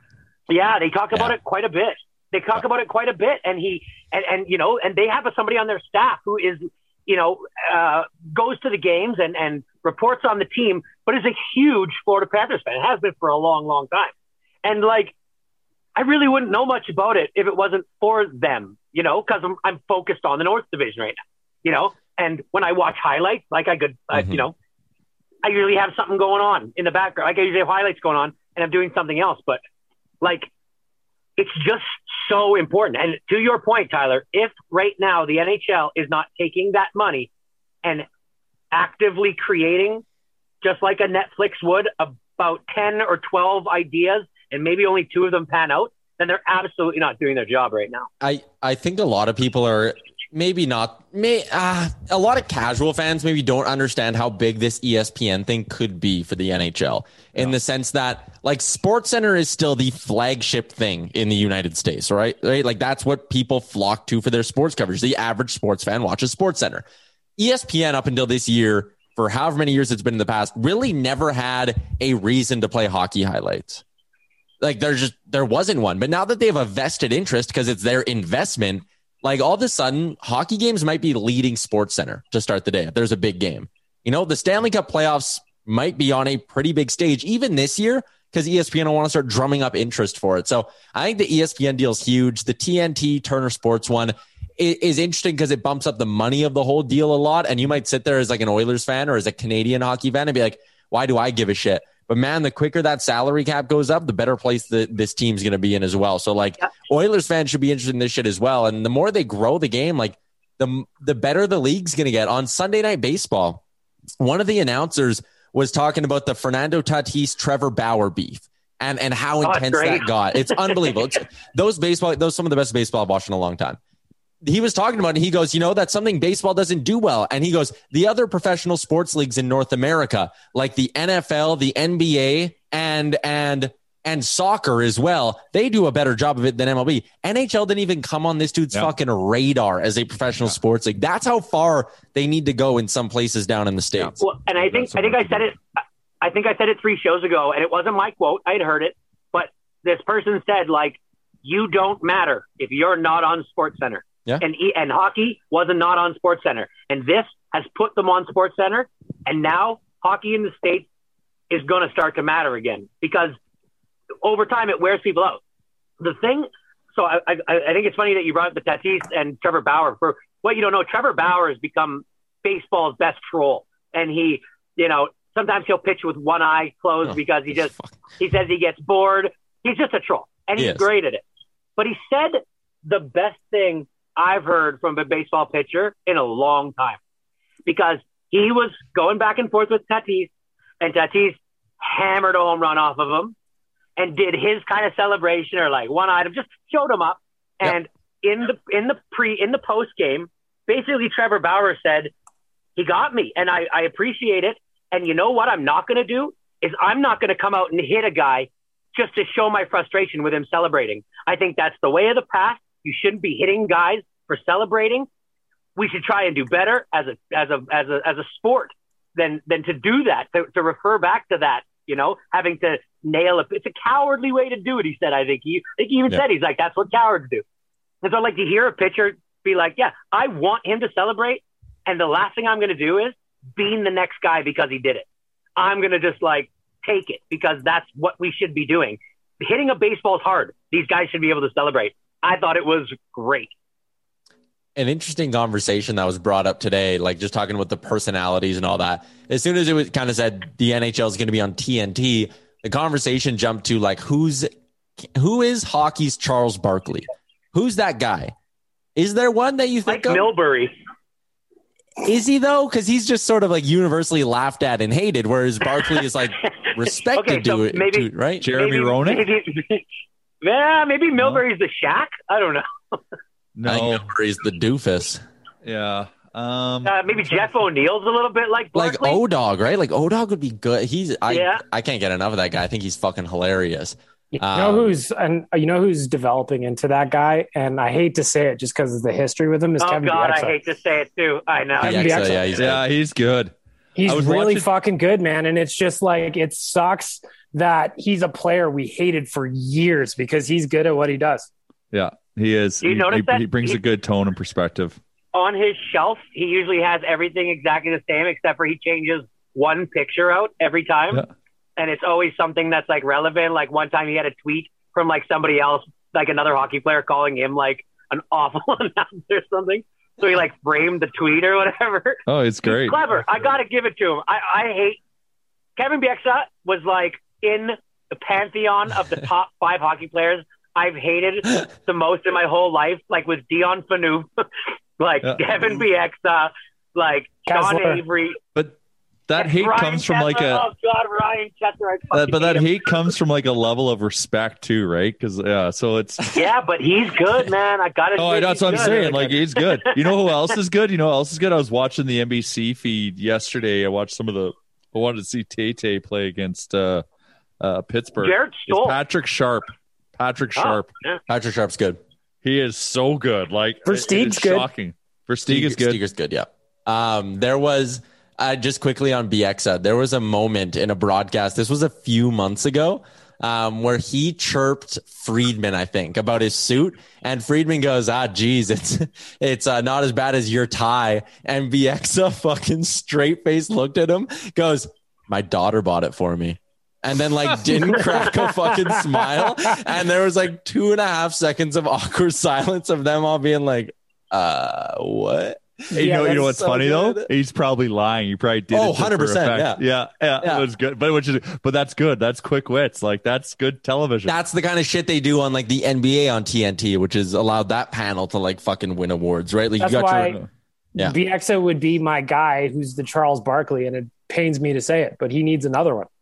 Yeah, they talk about yeah. it quite a bit. They talk yeah. about it quite a bit, and he and, and you know, and they have somebody on their staff who is, you know, uh, goes to the games and and reports on the team, but is a huge Florida Panthers fan. It has been for a long, long time, and like, I really wouldn't know much about it if it wasn't for them, you know, because I'm I'm focused on the North Division right now, you know, and when I watch highlights, like I could, uh, mm-hmm. you know, I usually have something going on in the background, like I usually have highlights going on, and I'm doing something else, but like. It's just so important. And to your point, Tyler, if right now the N H L is not taking that money and actively creating, just like a Netflix would, about ten or twelve ideas, and maybe only two of them pan out, then they're absolutely not doing their job right now. I, I think a lot of people are maybe not, may uh, a lot of casual fans maybe don't understand how big this E S P N thing could be for the N H L in no. the sense that like SportsCenter is still the flagship thing in the United States, right? Right? Like that's what people flock to for their sports coverage. The average sports fan watches SportsCenter. E S P N up until this year, for however many years it's been in the past, really never had a reason to play hockey highlights. Like there's just, there wasn't one. But now that they have a vested interest because it's their investment, like all of a sudden, hockey games might be leading SportsCenter to start the day if there's a big game. You know, the Stanley Cup playoffs might be on a pretty big stage even this year because E S P N will want to start drumming up interest for it. So I think the E S P N deal is huge. The T N T Turner Sports one is, is interesting because it bumps up the money of the whole deal a lot. And you might sit there as like an Oilers fan or as a Canadian hockey fan and be like, why do I give a shit? But man, the quicker that salary cap goes up, the better place that this team's going to be in as well. So like yeah. Oilers fans should be interested in this shit as well. And the more they grow the game, like the, the better the league's going to get. On Sunday Night Baseball, one of the announcers was talking about the Fernando Tatis, Trevor Bauer beef and, and how oh, intense that got. It's unbelievable. It's, those baseball, those some of the best baseball I've watched in a long time. He was talking about it. He goes, you know, that's something baseball doesn't do well. And he goes, the other professional sports leagues in North America, like the N F L, the N B A, and and and soccer as well, they do a better job of it than M L B. N H L didn't even come on this dude's yeah. fucking radar as a professional yeah. sports league. That's how far they need to go in some places down in the States. Well, and I think I think I said it. I think I said it three shows ago, and it wasn't my quote. I'd heard it, but this person said, like, you don't matter if you're not on SportsCenter. Yeah. And and hockey wasn't not on SportsCenter. And this has put them on SportsCenter. And now hockey in the States is going to start to matter again because over time it wears people out. The thing, so I, I, I think it's funny that you brought up the Tatis and Trevor Bauer. For what you don't know, Trevor Bauer has become baseball's best troll. And he, you know, sometimes he'll pitch with one eye closed oh, because he just, he says he gets bored. He's just a troll. and he's Yes. great at it. But he said the best thing I've heard from a baseball pitcher in a long time, because he was going back and forth with Tatis, and Tatis hammered a home run off of him and did his kind of celebration or like one item, just showed him up. And yep. in the in the pre in the post game, basically Trevor Bauer said, he got me, and I, I appreciate it. And you know what I'm not going to do is I'm not going to come out and hit a guy just to show my frustration with him celebrating. I think that's the way of the past. You shouldn't be hitting guys for celebrating. We should try and do better as a as a as a as a sport than than to do that, to, to refer back to that, you know, having to nail it. It's a cowardly way to do it, he said. I think he I think he even yeah. said he's like, that's what cowards do. And so I'd like to hear a pitcher be like, yeah, I want him to celebrate, and the last thing I'm going to do is bean the next guy because he did it. I'm going to just like take it because that's what we should be doing. Hitting a baseball is hard. These guys should be able to celebrate. I thought it was great. An interesting conversation that was brought up today, like just talking about the personalities and all that. As soon as it was kind of said the N H L is going to be on T N T, the conversation jumped to like, who's, who is hockey's Charles Barkley? Who's that guy? Is there one that you think like of? Milbury. Is he though? Because he's just sort of like universally laughed at and hated, whereas Barkley is like respected okay, so to it, maybe, to, right? Jeremy maybe, Roenick? Maybe, yeah, maybe Milbury's the Shaq. I don't know. No, I think Milbury's the doofus. Yeah. Um, uh, maybe Jeff O'Neill's a little bit like Barkley. Like O-Dog, right? Like O-Dog would be good. He's I yeah. I can't get enough of that guy. I think he's fucking hilarious. You know um, who's and you know who's developing into that guy, and I hate to say it just because of the history with him. Is oh Kevin God, Bieksa. I hate to say it too. I know. Bieksa, Bieksa. yeah, he's yeah, he's good. He's really watching... fucking good, man. And it's just like it sucks that he's a player we hated for years because he's good at what he does. Yeah, he is. You he, notice he, that he brings he, a good tone and perspective. On his shelf, he usually has everything exactly the same, except for he changes one picture out every time. Yeah. And it's always something that's like relevant. Like one time he had a tweet from like somebody else, like another hockey player calling him like an awful announcer or something. So he like framed the tweet or whatever. Oh, it's great. He's clever. I got to give it to him. I, I hate Kevin Bieksa was like in the pantheon of the top five hockey players I've hated the most in my whole life. Like with Dion Phaneuf, like yeah. Kevin Bieksa, like Sean Avery. But that hate Ryan comes from Chesler. like a oh god Ryan Chesler, that, but that hate, hate comes from like a level of respect too, right? Because yeah, so it's yeah, but he's good, man. I gotta. Oh, that's what I'm good. saying. Like he's good. You know who else is good? You know who else is good? I was watching the N B C feed yesterday. I watched some of the. I wanted to see Tay-Tay play against uh, uh, Pittsburgh. Jared Stoll. It's Patrick Sharp. Patrick Sharp. Oh, yeah. Patrick Sharp's good. He is so good. Like Versteeg's good. Shocking. Versteeg is good. Versteeg's good. Yeah. Um, there was. Uh, just quickly on Bieksa, there was a moment in a broadcast, this was a few months ago, um, where he chirped Friedman, I think, about his suit. And Friedman goes, ah, geez, it's it's uh, not as bad as your tie. And Bieksa fucking straight face looked at him, goes, my daughter bought it for me. And then like didn't crack a fucking smile. And there was like two and a half seconds of awkward silence of them all being like, uh, what? Hey, Yeah, you know, you know that's what's so funny good. though? He's probably lying. He probably did. Oh, it just for one hundred percent, effect. yeah. yeah, yeah, Yeah. It was good, but which is, but that's good. That's quick wits. Like that's good television. That's the kind of shit they do on like the N B A on T N T, which has allowed that panel to like fucking win awards, right? Like That's you got why your, yeah. Bieksa would be my guy, who's the Charles Barkley, and it pains me to say it, but he needs another one.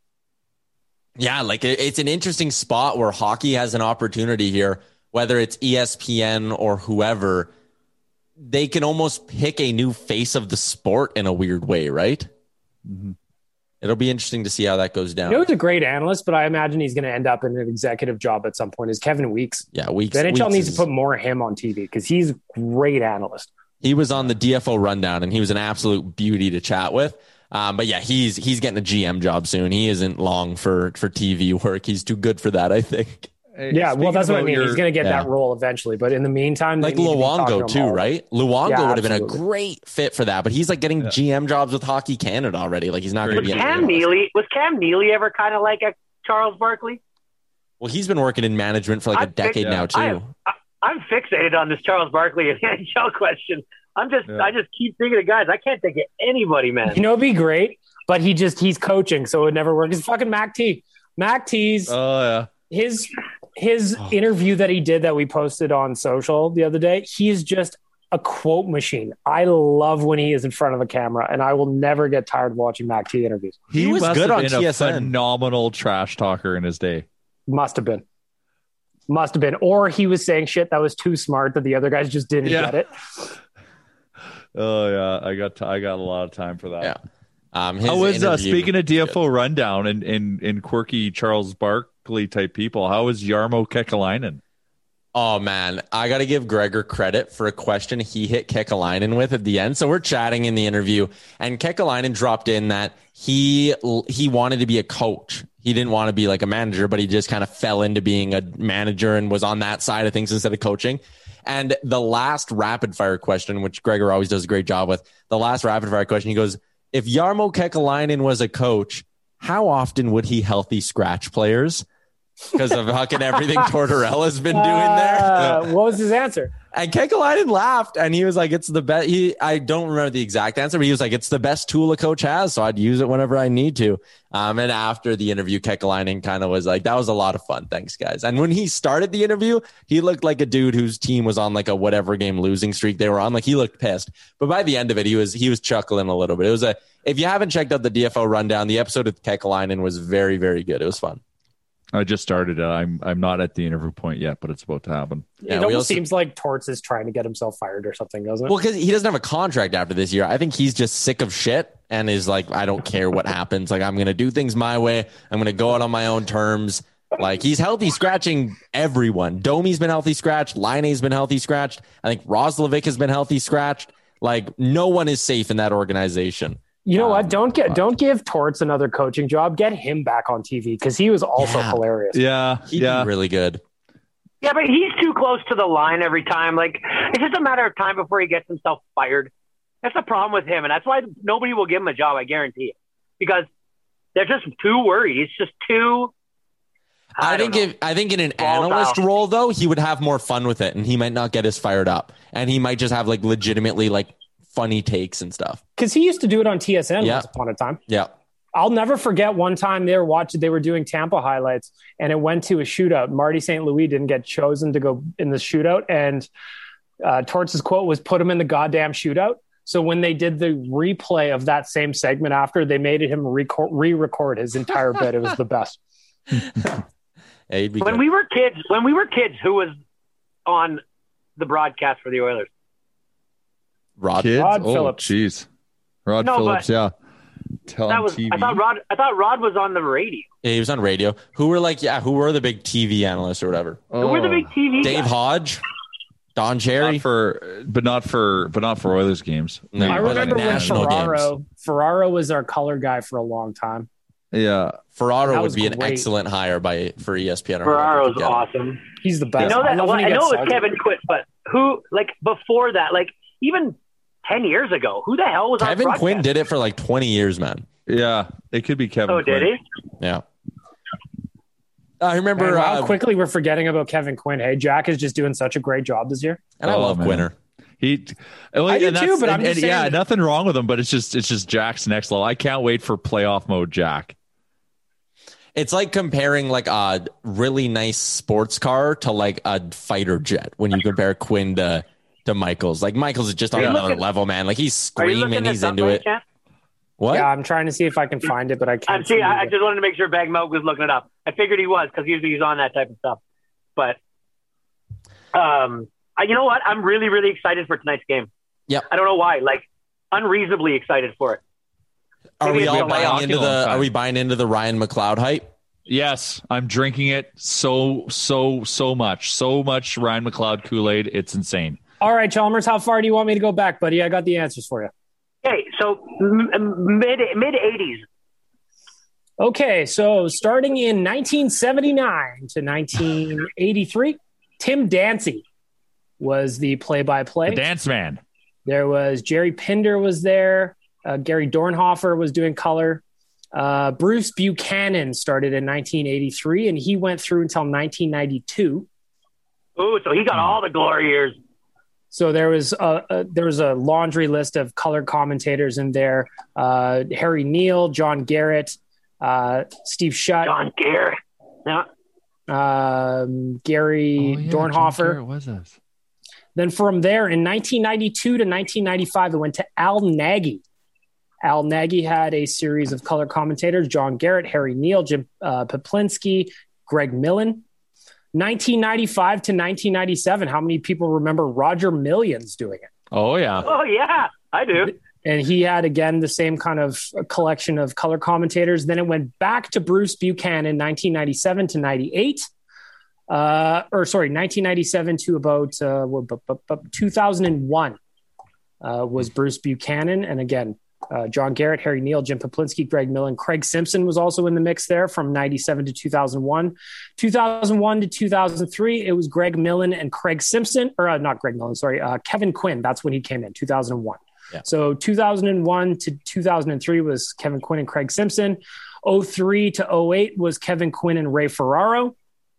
Yeah, like it, it's an interesting spot where hockey has an opportunity here, whether it's E S P N or whoever. They can almost pick a new face of the sport in a weird way, right? Mm-hmm. It'll be interesting to see how that goes down. You know, he's a great analyst, but I imagine he's going to end up in an executive job at some point. Is Kevin Weeks? Yeah, Weeks. The N H L Weeks needs is, to put more of him on T V because he's a great analyst. He was on the D F O rundown, and he was an absolute beauty to chat with. Um, but yeah, he's he's getting a G M job soon. He isn't long for for T V work. He's too good for that, I think. Hey, yeah, well, that's what I mean. Your, he's going to get yeah. that role eventually, but in the meantime, like Luongo to too, all. right? Luongo Yeah, would have been a absolutely. great fit for that, but he's like getting Yeah. G M jobs with Hockey Canada already. Like he's not going to Was be. Cam Neely was Cam Neely ever kind of like a Charles Barkley? Well, he's been working in management for like a I'm decade fix- now too. I, I, I'm fixated on this Charles Barkley N H L question. I'm just, Yeah. I just keep thinking of guys. I can't think of anybody, man. You know, it'd be great, but he just he's coaching, so it would never work. It's fucking Mac T. Mac T's Oh yeah. his his oh. interview that he did that we posted on social the other day, he is just a quote machine. I love when he is in front of a camera, and I will never get tired of watching Mac T interviews. He, he was good on T S N. A phenomenal trash talker in his day. Must have been. Must have been. Or he was saying shit that was too smart that the other guys just didn't yeah. get it. Oh yeah, I got t- I got a lot of time for that. Yeah. Um, How was uh, speaking of D F O rundown and in in quirky Charles Barkley type people? How was Jarmo Kekalainen? Oh, man, I got to give Gregor credit for a question he hit Kekalainen with at the end. So we're chatting in the interview, and Kekalainen dropped in that he he wanted to be a coach. He didn't want to be like a manager, but he just kind of fell into being a manager and was on that side of things instead of coaching. And the last rapid fire question, which Gregor always does a great job with, the last rapid fire question, he goes, if Jarmo Kekalainen was a coach, how often would he healthy scratch players? Because of fucking everything Tortorella's been doing there. Uh, what was his answer? And Kekalainen laughed, and he was like, "It's the best." He, I don't remember the exact answer, but he was like, "It's the best tool a coach has, so I'd use it whenever I need to." Um, and after the interview, Kekalainen kind of was like, "That was a lot of fun, thanks, guys." And when he started the interview, he looked like a dude whose team was on like a whatever game losing streak they were on. Like he looked pissed, but by the end of it, he was he was chuckling a little bit. It was a. If you haven't checked out the D F O rundown, the episode with Kekalainen was very very good. It was fun. I just started it. I'm I'm not at the interview point yet, but it's about to happen. Yeah, it almost also, seems like Torts is trying to get himself fired or something, doesn't it? Well, because he doesn't have a contract after this year. I think he's just sick of shit and is like, I don't care what happens. Like, I'm going to do things my way. I'm going to go out on my own terms. Like, he's healthy scratching everyone. Domi's been healthy scratched. Laine's been healthy scratched. I think Roslovic has been healthy scratched. Like, no one is safe in that organization. You know um, what? Don't get don't give Torts another coaching job. Get him back on T V because he was also yeah. hilarious. Yeah, he'd yeah, be really good. Yeah, but he's too close to the line every time. Like it's just a matter of time before he gets himself fired. That's the problem with him, and that's why nobody will give him a job. I guarantee it, because they're just too worried. He's just too. I, I think if I think in an analyst style. role though, he would have more fun with it, and he might not get as fired up, and he might just have like legitimately like. funny takes and stuff. Because he used to do it on T S N yeah. once upon a time. Yeah. I'll never forget one time they were watching, they were doing Tampa highlights and it went to a shootout. Marty Saint Louis didn't get chosen to go in the shootout. And uh, Torts' quote was, put him in the goddamn shootout. So when they did the replay of that same segment after, they made him record, re-record his entire bit. It was the best. yeah, when good. we were kids, when we were kids, who was on the broadcast for the Oilers? Rod, Rod oh, Phillips. Jeez, Rod no, Phillips. Yeah, Tell that was. T V. I thought Rod. I thought Rod was on the radio. Yeah, he was on radio. Who were like, yeah, who were the big T V analysts or whatever? Oh. Who were the big T V? Dave guys? Hodge, Don Cherry, not for, but not for, but not for Oilers games. No, I remember like when Ferraro. Games. Ferraro was our color guy for a long time. Yeah, Ferraro would be great. An excellent hire by for E S P N. Ferraro's awesome. He's the best. I know that. I, well, I know it was Kevin Quinn, but who like before that, like even. ten years ago. Who the hell was Kevin on Quinn did it for like twenty years, man. Yeah, it could be Kevin oh, Quinn. did he? Yeah. I remember man, how uh, quickly we're forgetting about Kevin Quinn. Hey, Jack is just doing such a great job this year. And I oh, love man. Quinner. He, well, I do too, but I'm and, just and, saying, yeah, nothing wrong with him, but it's just it's just Jack's next level. I can't wait for playoff mode Jack. It's like comparing like a really nice sports car to like a fighter jet when you compare Quinn to to Michaels. Like Michaels is just on yeah. another level, man. Like he's screaming, he's into it. Chance? What? Yeah, I'm trying to see if I can find it, but I can't. I'm see, I, I just wanted to make sure Bag Milk was looking it up. I figured he was because usually he's on that type of stuff. But um, I, you know what? I'm really, really excited for tonight's game. Yeah. I don't know why. Like unreasonably excited for it. Are Maybe we all buying into the? Are we buying into the Ryan McLeod hype? Yes, I'm drinking it so so so much, so much Ryan McLeod Kool-Aid. It's insane. All right, Chalmers, how far do you want me to go back, buddy? I got the answers for you. Okay, so m- mid mid eighties. Okay, so starting in nineteen seventy-nine to nineteen eighty-three, Tim Dancy was the play-by-play. The dance man. There was Jerry Pinder was there. Uh, Gary Dornhofer was doing color. Uh, Bruce Buchanan started in nineteen eighty-three, and he went through until nineteen ninety-two. Oh, so he got all the glory years. So there was a, a there was a laundry list of color commentators in there: uh, Harry Neal, John Garrett, uh, Steve Shutt. John Garrett. Yeah. um, Gary oh, yeah, Dornhofer. What was this? Then from there, in nineteen ninety-two to nineteen ninety-five, it went to Al Nagy. Al Nagy had a series of color commentators: John Garrett, Harry Neal, Jim uh, Poplinski, Greg Millen. nineteen ninety-five to nineteen ninety-seven. How many people remember Roger Millions doing it? Oh, yeah. Oh, yeah, I do. And he had, again, the same kind of collection of color commentators. Then it went back to Bruce Buchanan, nineteen ninety-seven to ninety-eight. Uh, or, sorry, nineteen ninety-seven to about uh, two thousand one uh, was Bruce Buchanan. And, again, uh, John Garrett, Harry Neal, Jim Poplinski, Greg Millen. Craig Simpson was also in the mix there from ninety-seven to two thousand one. two thousand one to two thousand three, it was Greg Millen and Craig Simpson. Or uh, not Greg Millen, sorry. Uh, Kevin Quinn. That's when he came in, two thousand one. Yeah. So two thousand one to two thousand three was Kevin Quinn and Craig Simpson. oh three to oh eight was Kevin Quinn and Ray Ferraro.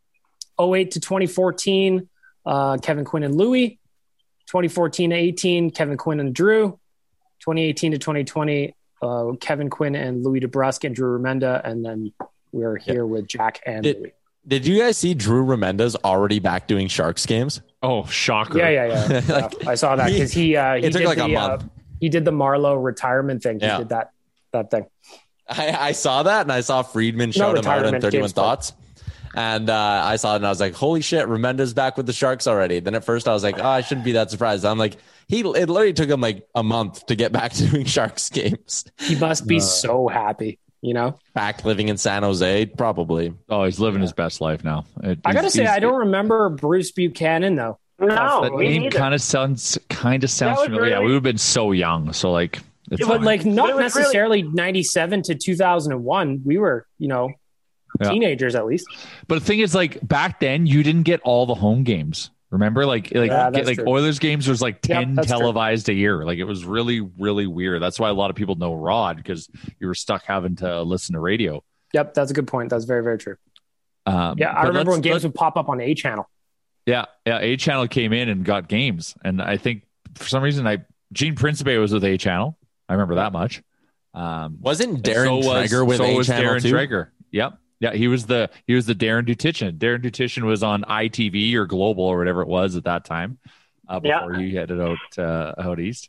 oh eight to twenty fourteen, uh, Kevin Quinn and Louie. twenty fourteen to eighteen, Kevin Quinn and Drew. twenty eighteen to twenty twenty, uh, Kevin Quinn and Louis DeBrusque and Drew Remenda. And then we're here yeah. with Jack and did, Louis. Did you guys see Drew Remenda's already back doing Sharks games? Oh, shocker. Yeah, yeah, yeah. like, yeah I saw that because he, uh, he, it took did like the, a month. Uh, he did the Marlowe retirement thing. He yeah. did that that thing. I, I saw that, and I saw Friedman shout him out in thirty-one Thoughts. And uh, I saw it, and I was like, holy shit, Remenda's back with the Sharks already. Then at first I was like, oh, I shouldn't be that surprised. I'm like, he it literally took him like a month to get back to doing Sharks games. He must be uh, so happy, you know? Back living in San Jose, probably. Oh, he's living yeah. his best life now. It, I got to say, I don't remember Bruce Buchanan, though. No, that name kind of sounds kind of sounds familiar. Really, yeah, we would have been so young. So, like, it's yeah, but like not necessarily really... ninety-seven to two thousand one. We were, you know, yeah. teenagers at least. But the thing is, like back then, you didn't get all the home games. Remember, like like yeah, get, like true. Oilers games was like ten yep, televised true. a year. Like it was really really weird. That's why a lot of people know Rod, because you were stuck having to listen to radio. Yep, that's a good point. That's very very true. Um, yeah, I remember when games would pop up on A Channel. Yeah, yeah, A Channel came in and got games, and I think for some reason, I Gene Principe was with A Channel. I remember that much. Um, Wasn't Darren so Traeger was, with so A was Channel Darren too? Traeger. Yep. Yeah, he was the he was the Darren Dutitian. Darren Dutitian was on I T V or Global or whatever it was at that time uh, before yeah. you headed out uh, out east.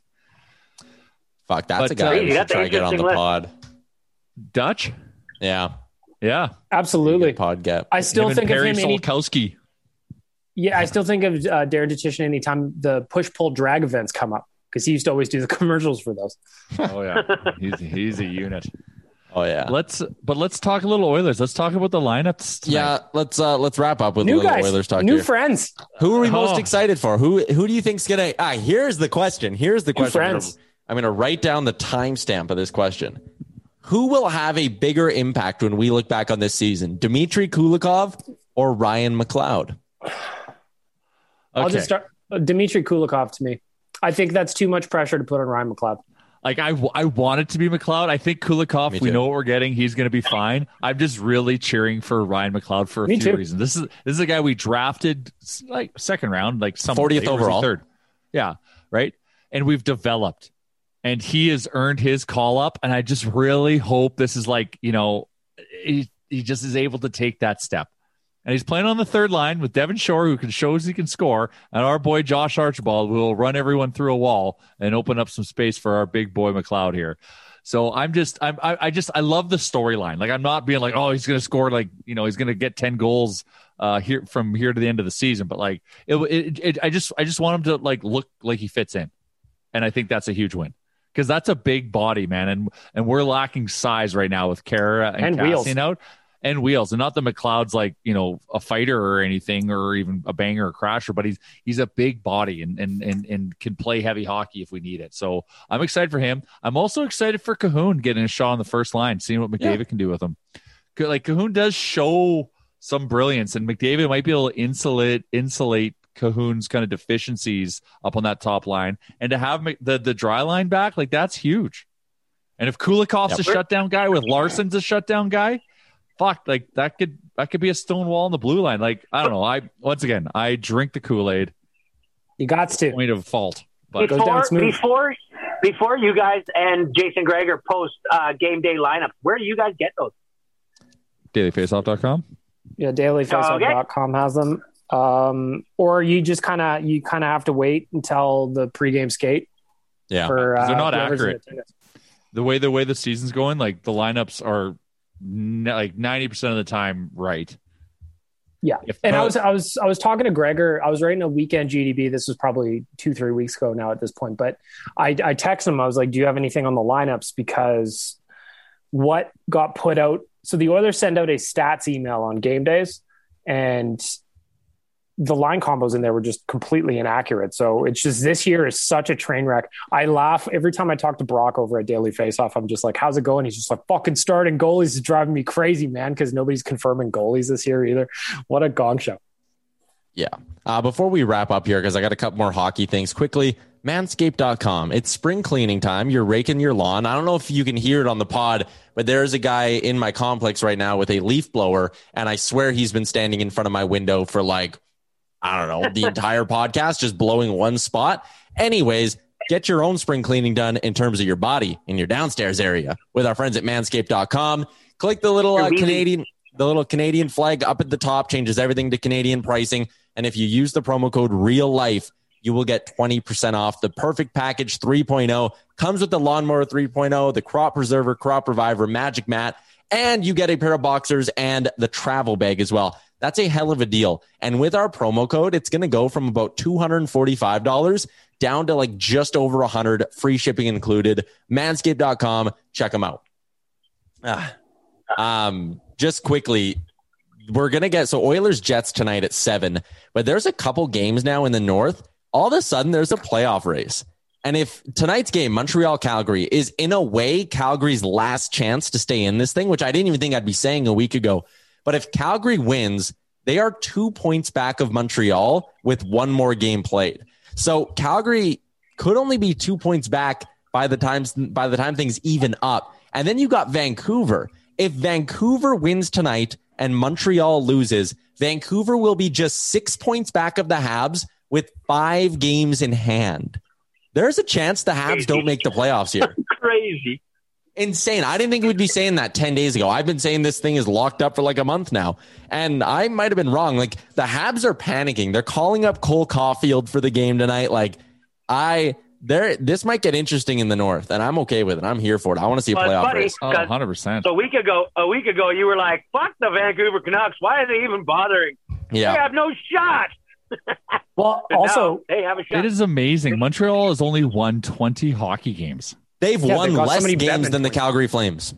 Fuck, that's but, a guy uh, we should try to get on the list. pod. Dutch? Yeah. Yeah. Absolutely. Pod get. I still him think Perry of him any Solkowski. Yeah, I still think of uh, Darren Dutitian anytime the push-pull drag events come up, because he used to always do the commercials for those. Oh, yeah. he's, he's a unit. Oh yeah. Let's but let's talk a little Oilers. Let's talk about the lineups tonight. Yeah, let's uh let's wrap up with new a little guys, Oilers talk new here. friends. Who are we oh. most excited for? Who who do you think's gonna ah here's the question. Here's the new question. Friends. I'm gonna, I'm gonna write down the timestamp of this question. Who will have a bigger impact when we look back on this season? Dmitry Kulikov or Ryan McLeod? Okay. I'll just start uh, Dmitry Kulikov to me. I think that's too much pressure to put on Ryan McLeod. Like I, I want it to be McLeod. I think Kulikov, we know what we're getting. He's going to be fine. I'm just really cheering for Ryan McLeod for a Me few too. reasons. This is this is a guy we drafted like second round, like some fortieth overall, third. Yeah, right. And we've developed, and he has earned his call up. And I just really hope this is like you know, he he just is able to take that step. And he's playing on the third line with Devin Shore, who can shows he can score, and our boy Josh Archibald, who will run everyone through a wall and open up some space for our big boy McLeod here. So I'm just, I'm, I, I just, I love the storyline. Like I'm not being like, oh, he's going to score, like you know, he's going to get ten goals uh, here from here to the end of the season. But like, it, it, it, I just, I just want him to like look like he fits in, and I think that's a huge win. Because that's a big body, man, and and we're lacking size right now with Kara and, and Cassian out. And wheels, and not that McLeod's like you know a fighter or anything, or even a banger or crasher, but he's he's a big body and and and and can play heavy hockey if we need it. So I'm excited for him. I'm also excited for Cahoon getting a shot on the first line, seeing what McDavid yeah. can do with him. Like Cahoon does show some brilliance, and McDavid might be able to insulate insulate Cahoon's kind of deficiencies up on that top line, and to have the the dry line back, like that's huge. And if Kulikov's yep. a shutdown guy with Larson's a shutdown guy. Fuck, like that could that could be a stone wall in the blue line. Like I don't know. I once again I drink the Kool-Aid. You got to point of fault, but before before before you guys and Jason Gregor post uh, game day lineups, where do you guys get those? daily face off dot com Yeah, daily faceoff dot com has them. Um, or you just kind of you kind of have to wait until the pregame skate. Yeah, for, uh, they're not accurate. The way the way the season's going, like the lineups are n- like ninety percent of the time right. Yeah, if and uh, I was I was I was talking to Gregor. I was writing a weekend G D B. This was probably two three weeks ago now at this point. But I I texted him. I was like, "Do you have anything on the lineups?" Because what got put out. So the Oilers send out a stats email on game days, and the line combos in there were just completely inaccurate. So it's just, this year is such a train wreck. I laugh every time I talk to Brock over at Daily Faceoff. I'm just like, how's it going? He's just like, fucking starting goalies is driving me crazy, man. Cause nobody's confirming goalies this year either. What a gong show. Yeah. Uh, before we wrap up here, cause I got a couple more hockey things quickly. manscaped dot com. It's spring cleaning time. You're raking your lawn. I don't know if you can hear it on the pod, but there's a guy in my complex right now with a leaf blower. And I swear he's been standing in front of my window for like, I don't know, the entire podcast, just blowing one spot. Anyways, get your own spring cleaning done in terms of your body in your downstairs area with our friends at manscaped dot com. Click the little uh, Canadian, the little Canadian flag up at the top, changes everything to Canadian pricing. And if you use the promo code real life, you will get twenty percent off. The Perfect Package three point oh comes with the Lawnmower three point oh, the Crop Preserver, Crop Reviver, Magic Mat, and you get a pair of boxers and the travel bag as well. That's a hell of a deal. And with our promo code, it's going to go from about two hundred forty-five dollars down to like just over one hundred dollars, free shipping included. manscaped dot com. Check them out. Ah. Um, just quickly, we're going to get, so Oilers Jets tonight at seven, but there's a couple games now in the North. All of a sudden, there's a playoff race. And if tonight's game, Montreal-Calgary, is in a way Calgary's last chance to stay in this thing, which I didn't even think I'd be saying a week ago. But if Calgary wins, they are two points back of Montreal with one more game played. So Calgary could only be two points back by the time, by the time things even up. And then you got Vancouver. If Vancouver wins tonight and Montreal loses, Vancouver will be just six points back of the Habs with five games in hand. There's a chance the Habs Crazy. don't make the playoffs here. Crazy. Insane. I didn't think we'd be saying that ten days ago. I've been saying this thing is locked up for like a month now. And I might have been wrong. Like, the Habs are panicking. They're calling up Cole Caulfield for the game tonight. Like, I, there, this might get interesting in the North, and I'm okay with it. I'm here for it. I want to see a well, playoff funny, race. Oh, one hundred percent. So a week ago, a week ago, you were like, fuck the Vancouver Canucks. Why are they even bothering? Yeah. They have no shot. Well, also, now, hey, have a shot. It is amazing. Montreal has only won twenty hockey games. They've yeah, won they've less so games Bettman than the points. Calgary Flames.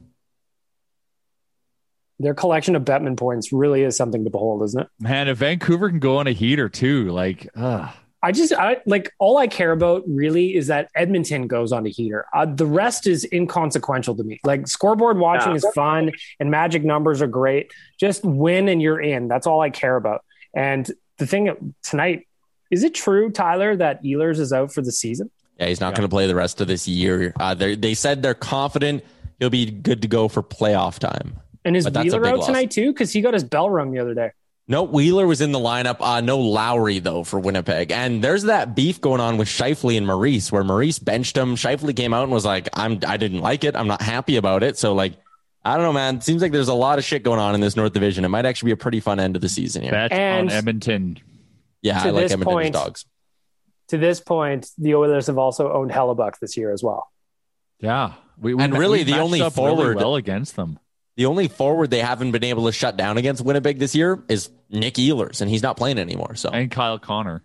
Their collection of Bettman points really is something to behold, isn't it? Man, if Vancouver can go on a heater too, like, uh. I just, I like, all I care about really is that Edmonton goes on a heater. Uh, the rest is inconsequential to me. Like, scoreboard watching yeah. is fun and magic numbers are great. Just win and you're in. That's all I care about. And the thing tonight, is it true, Tyler, that Ehlers is out for the season? Yeah, he's not Yeah. going to play the rest of this year. Uh, they said they're confident he'll be good to go for playoff time. And is But that's a Wheeler big out loss. tonight too? Because he got his bell rung the other day. No, Wheeler was in the lineup. Uh, no Lowry, though, for Winnipeg. And there's that beef going on with Scheifele and Maurice, where Maurice benched him. Scheifele came out and was like, I'm, I didn't like it. I'm not happy about it. So, like, I don't know, man. It seems like there's a lot of shit going on in this North Division. It might actually be a pretty fun end of the season here. Bet And- on Edmonton. Yeah, to I like this Edmonton's point- dogs. To this point, the Oilers have also owned Hellebuck this year as well. Yeah. We, we, And really, we the matched only up really forward- well against them. The only forward they haven't been able to shut down against Winnipeg this year is Nick Ehlers, and he's not playing anymore. So, And Kyle Connor.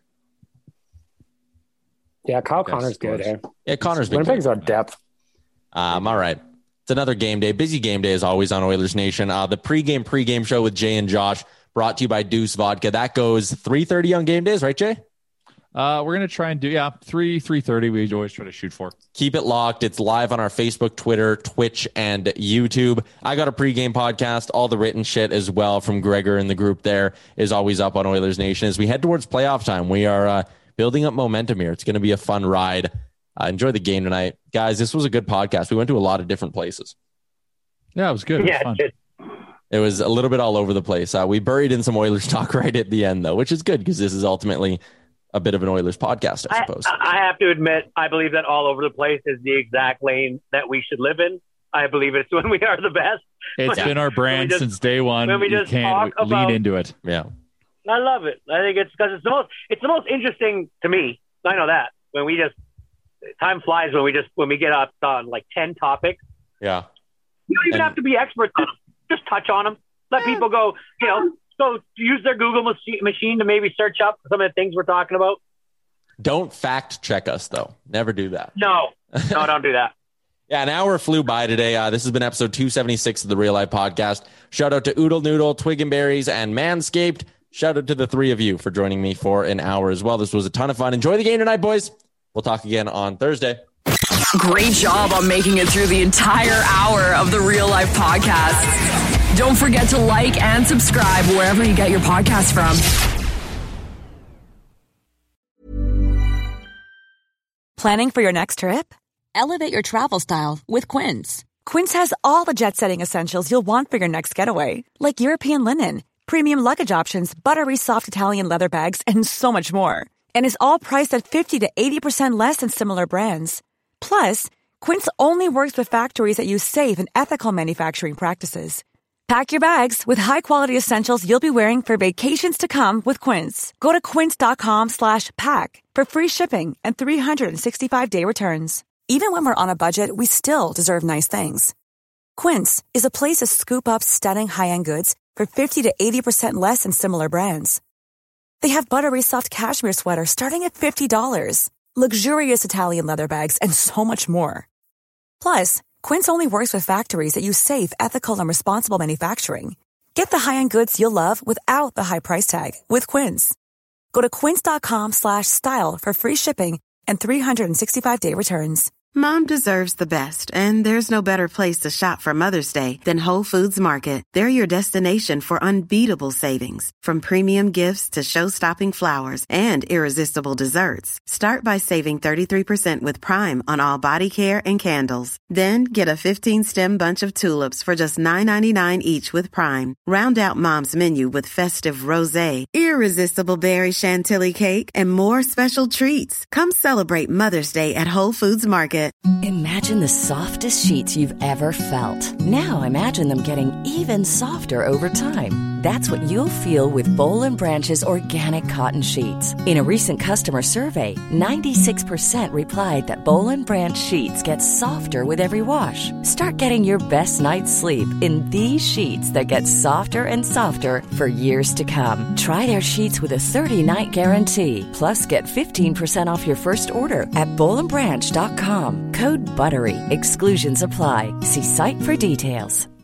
Yeah, Kyle Yes, Connor's good. Eh? yeah, Connor's been Winnipeg's good. our depth. Um, all right. It's another game day. Busy game day as always on Oilers Nation. Uh, the pregame pregame show with Jay and Josh brought to you by Deuce Vodka. That goes three thirty on game days, right, Jay? Uh, we're going to try and do, yeah, three, three thirty. We always try to shoot for. Keep it locked. It's live on our Facebook, Twitter, Twitch, and YouTube. I got a pregame podcast. All the written shit as well from Gregor and the group there is always up on Oilers Nation. As we head towards playoff time, we are uh, building up momentum here. It's going to be a fun ride. Uh, enjoy the game tonight. Guys, this was a good podcast. We went to a lot of different places. Yeah, it was good. It was Yeah, fun. it- It was a little bit all over the place. Uh, we buried in some Oilers talk right at the end, though, which is good because this is ultimately a bit of an Oilers podcast, I I, suppose. I have to admit, I believe that all over the place is the exact lane that we should live in. I believe it's when we are the best. It's when, been our brand just, since day one. When we you just can't talk lean about, into it. Yeah. I love it. I think it's because it's the most, it's the most interesting to me. I know that when we just, time flies when we just, when we get up on like ten topics. Yeah. You don't even and, have to be experts. Just touch on them. Let people go, you know, go use their Google machine to maybe search up some of the things we're talking about. Don't fact check us, though. Never do that. No, no, don't do that. Yeah, an hour flew by today. Uh, this has been episode two seventy-six of the Real Life Podcast. Shout out to Oodle Noodle, Twig and Berries, and Manscaped. Shout out to the three of you for joining me for an hour as well. This was a ton of fun. Enjoy the game tonight, boys. We'll talk again on Thursday. Great job on making it through the entire hour of the Real Life Podcast. Don't forget to like and subscribe wherever you get your podcast from. Planning for your next trip? Elevate your travel style with Quince. Quince has all the jet-setting essentials you'll want for your next getaway, like European linen, premium luggage options, buttery soft Italian leather bags, and so much more. And is all priced at fifty to eighty percent less than similar brands. Plus, Quince only works with factories that use safe and ethical manufacturing practices. Pack your bags with high-quality essentials you'll be wearing for vacations to come with Quince. Go to quince.com slash pack for free shipping and three sixty-five day returns. Even when we're on a budget, we still deserve nice things. Quince is a place to scoop up stunning high-end goods for fifty to eighty percent less than similar brands. They have buttery soft cashmere sweaters starting at fifty dollars, luxurious Italian leather bags, and so much more. Plus, Quince only works with factories that use safe, ethical, and responsible manufacturing. Get the high-end goods you'll love without the high price tag with Quince. Go to quince.com slash style for free shipping and three sixty-five day returns. Mom deserves the best, and there's no better place to shop for Mother's Day than Whole Foods Market. They're your destination for unbeatable savings, from premium gifts to show-stopping flowers and irresistible desserts. Start by saving thirty-three percent with Prime on all body care and candles. Then get a fifteen-stem bunch of tulips for just nine ninety-nine each with Prime. Round out Mom's menu with festive rosé, irresistible berry chantilly cake, and more special treats. Come celebrate Mother's Day at Whole Foods Market. Imagine the softest sheets you've ever felt. Now imagine them getting even softer over time. That's what you'll feel with Boll and Branch's organic cotton sheets. In a recent customer survey, ninety-six percent replied that Boll and Branch sheets get softer with every wash. Start getting your best night's sleep in these sheets that get softer and softer for years to come. Try their sheets with a thirty-night guarantee. Plus, get fifteen percent off your first order at boll and branch dot com. Code BUTTERY. Exclusions apply. See site for details.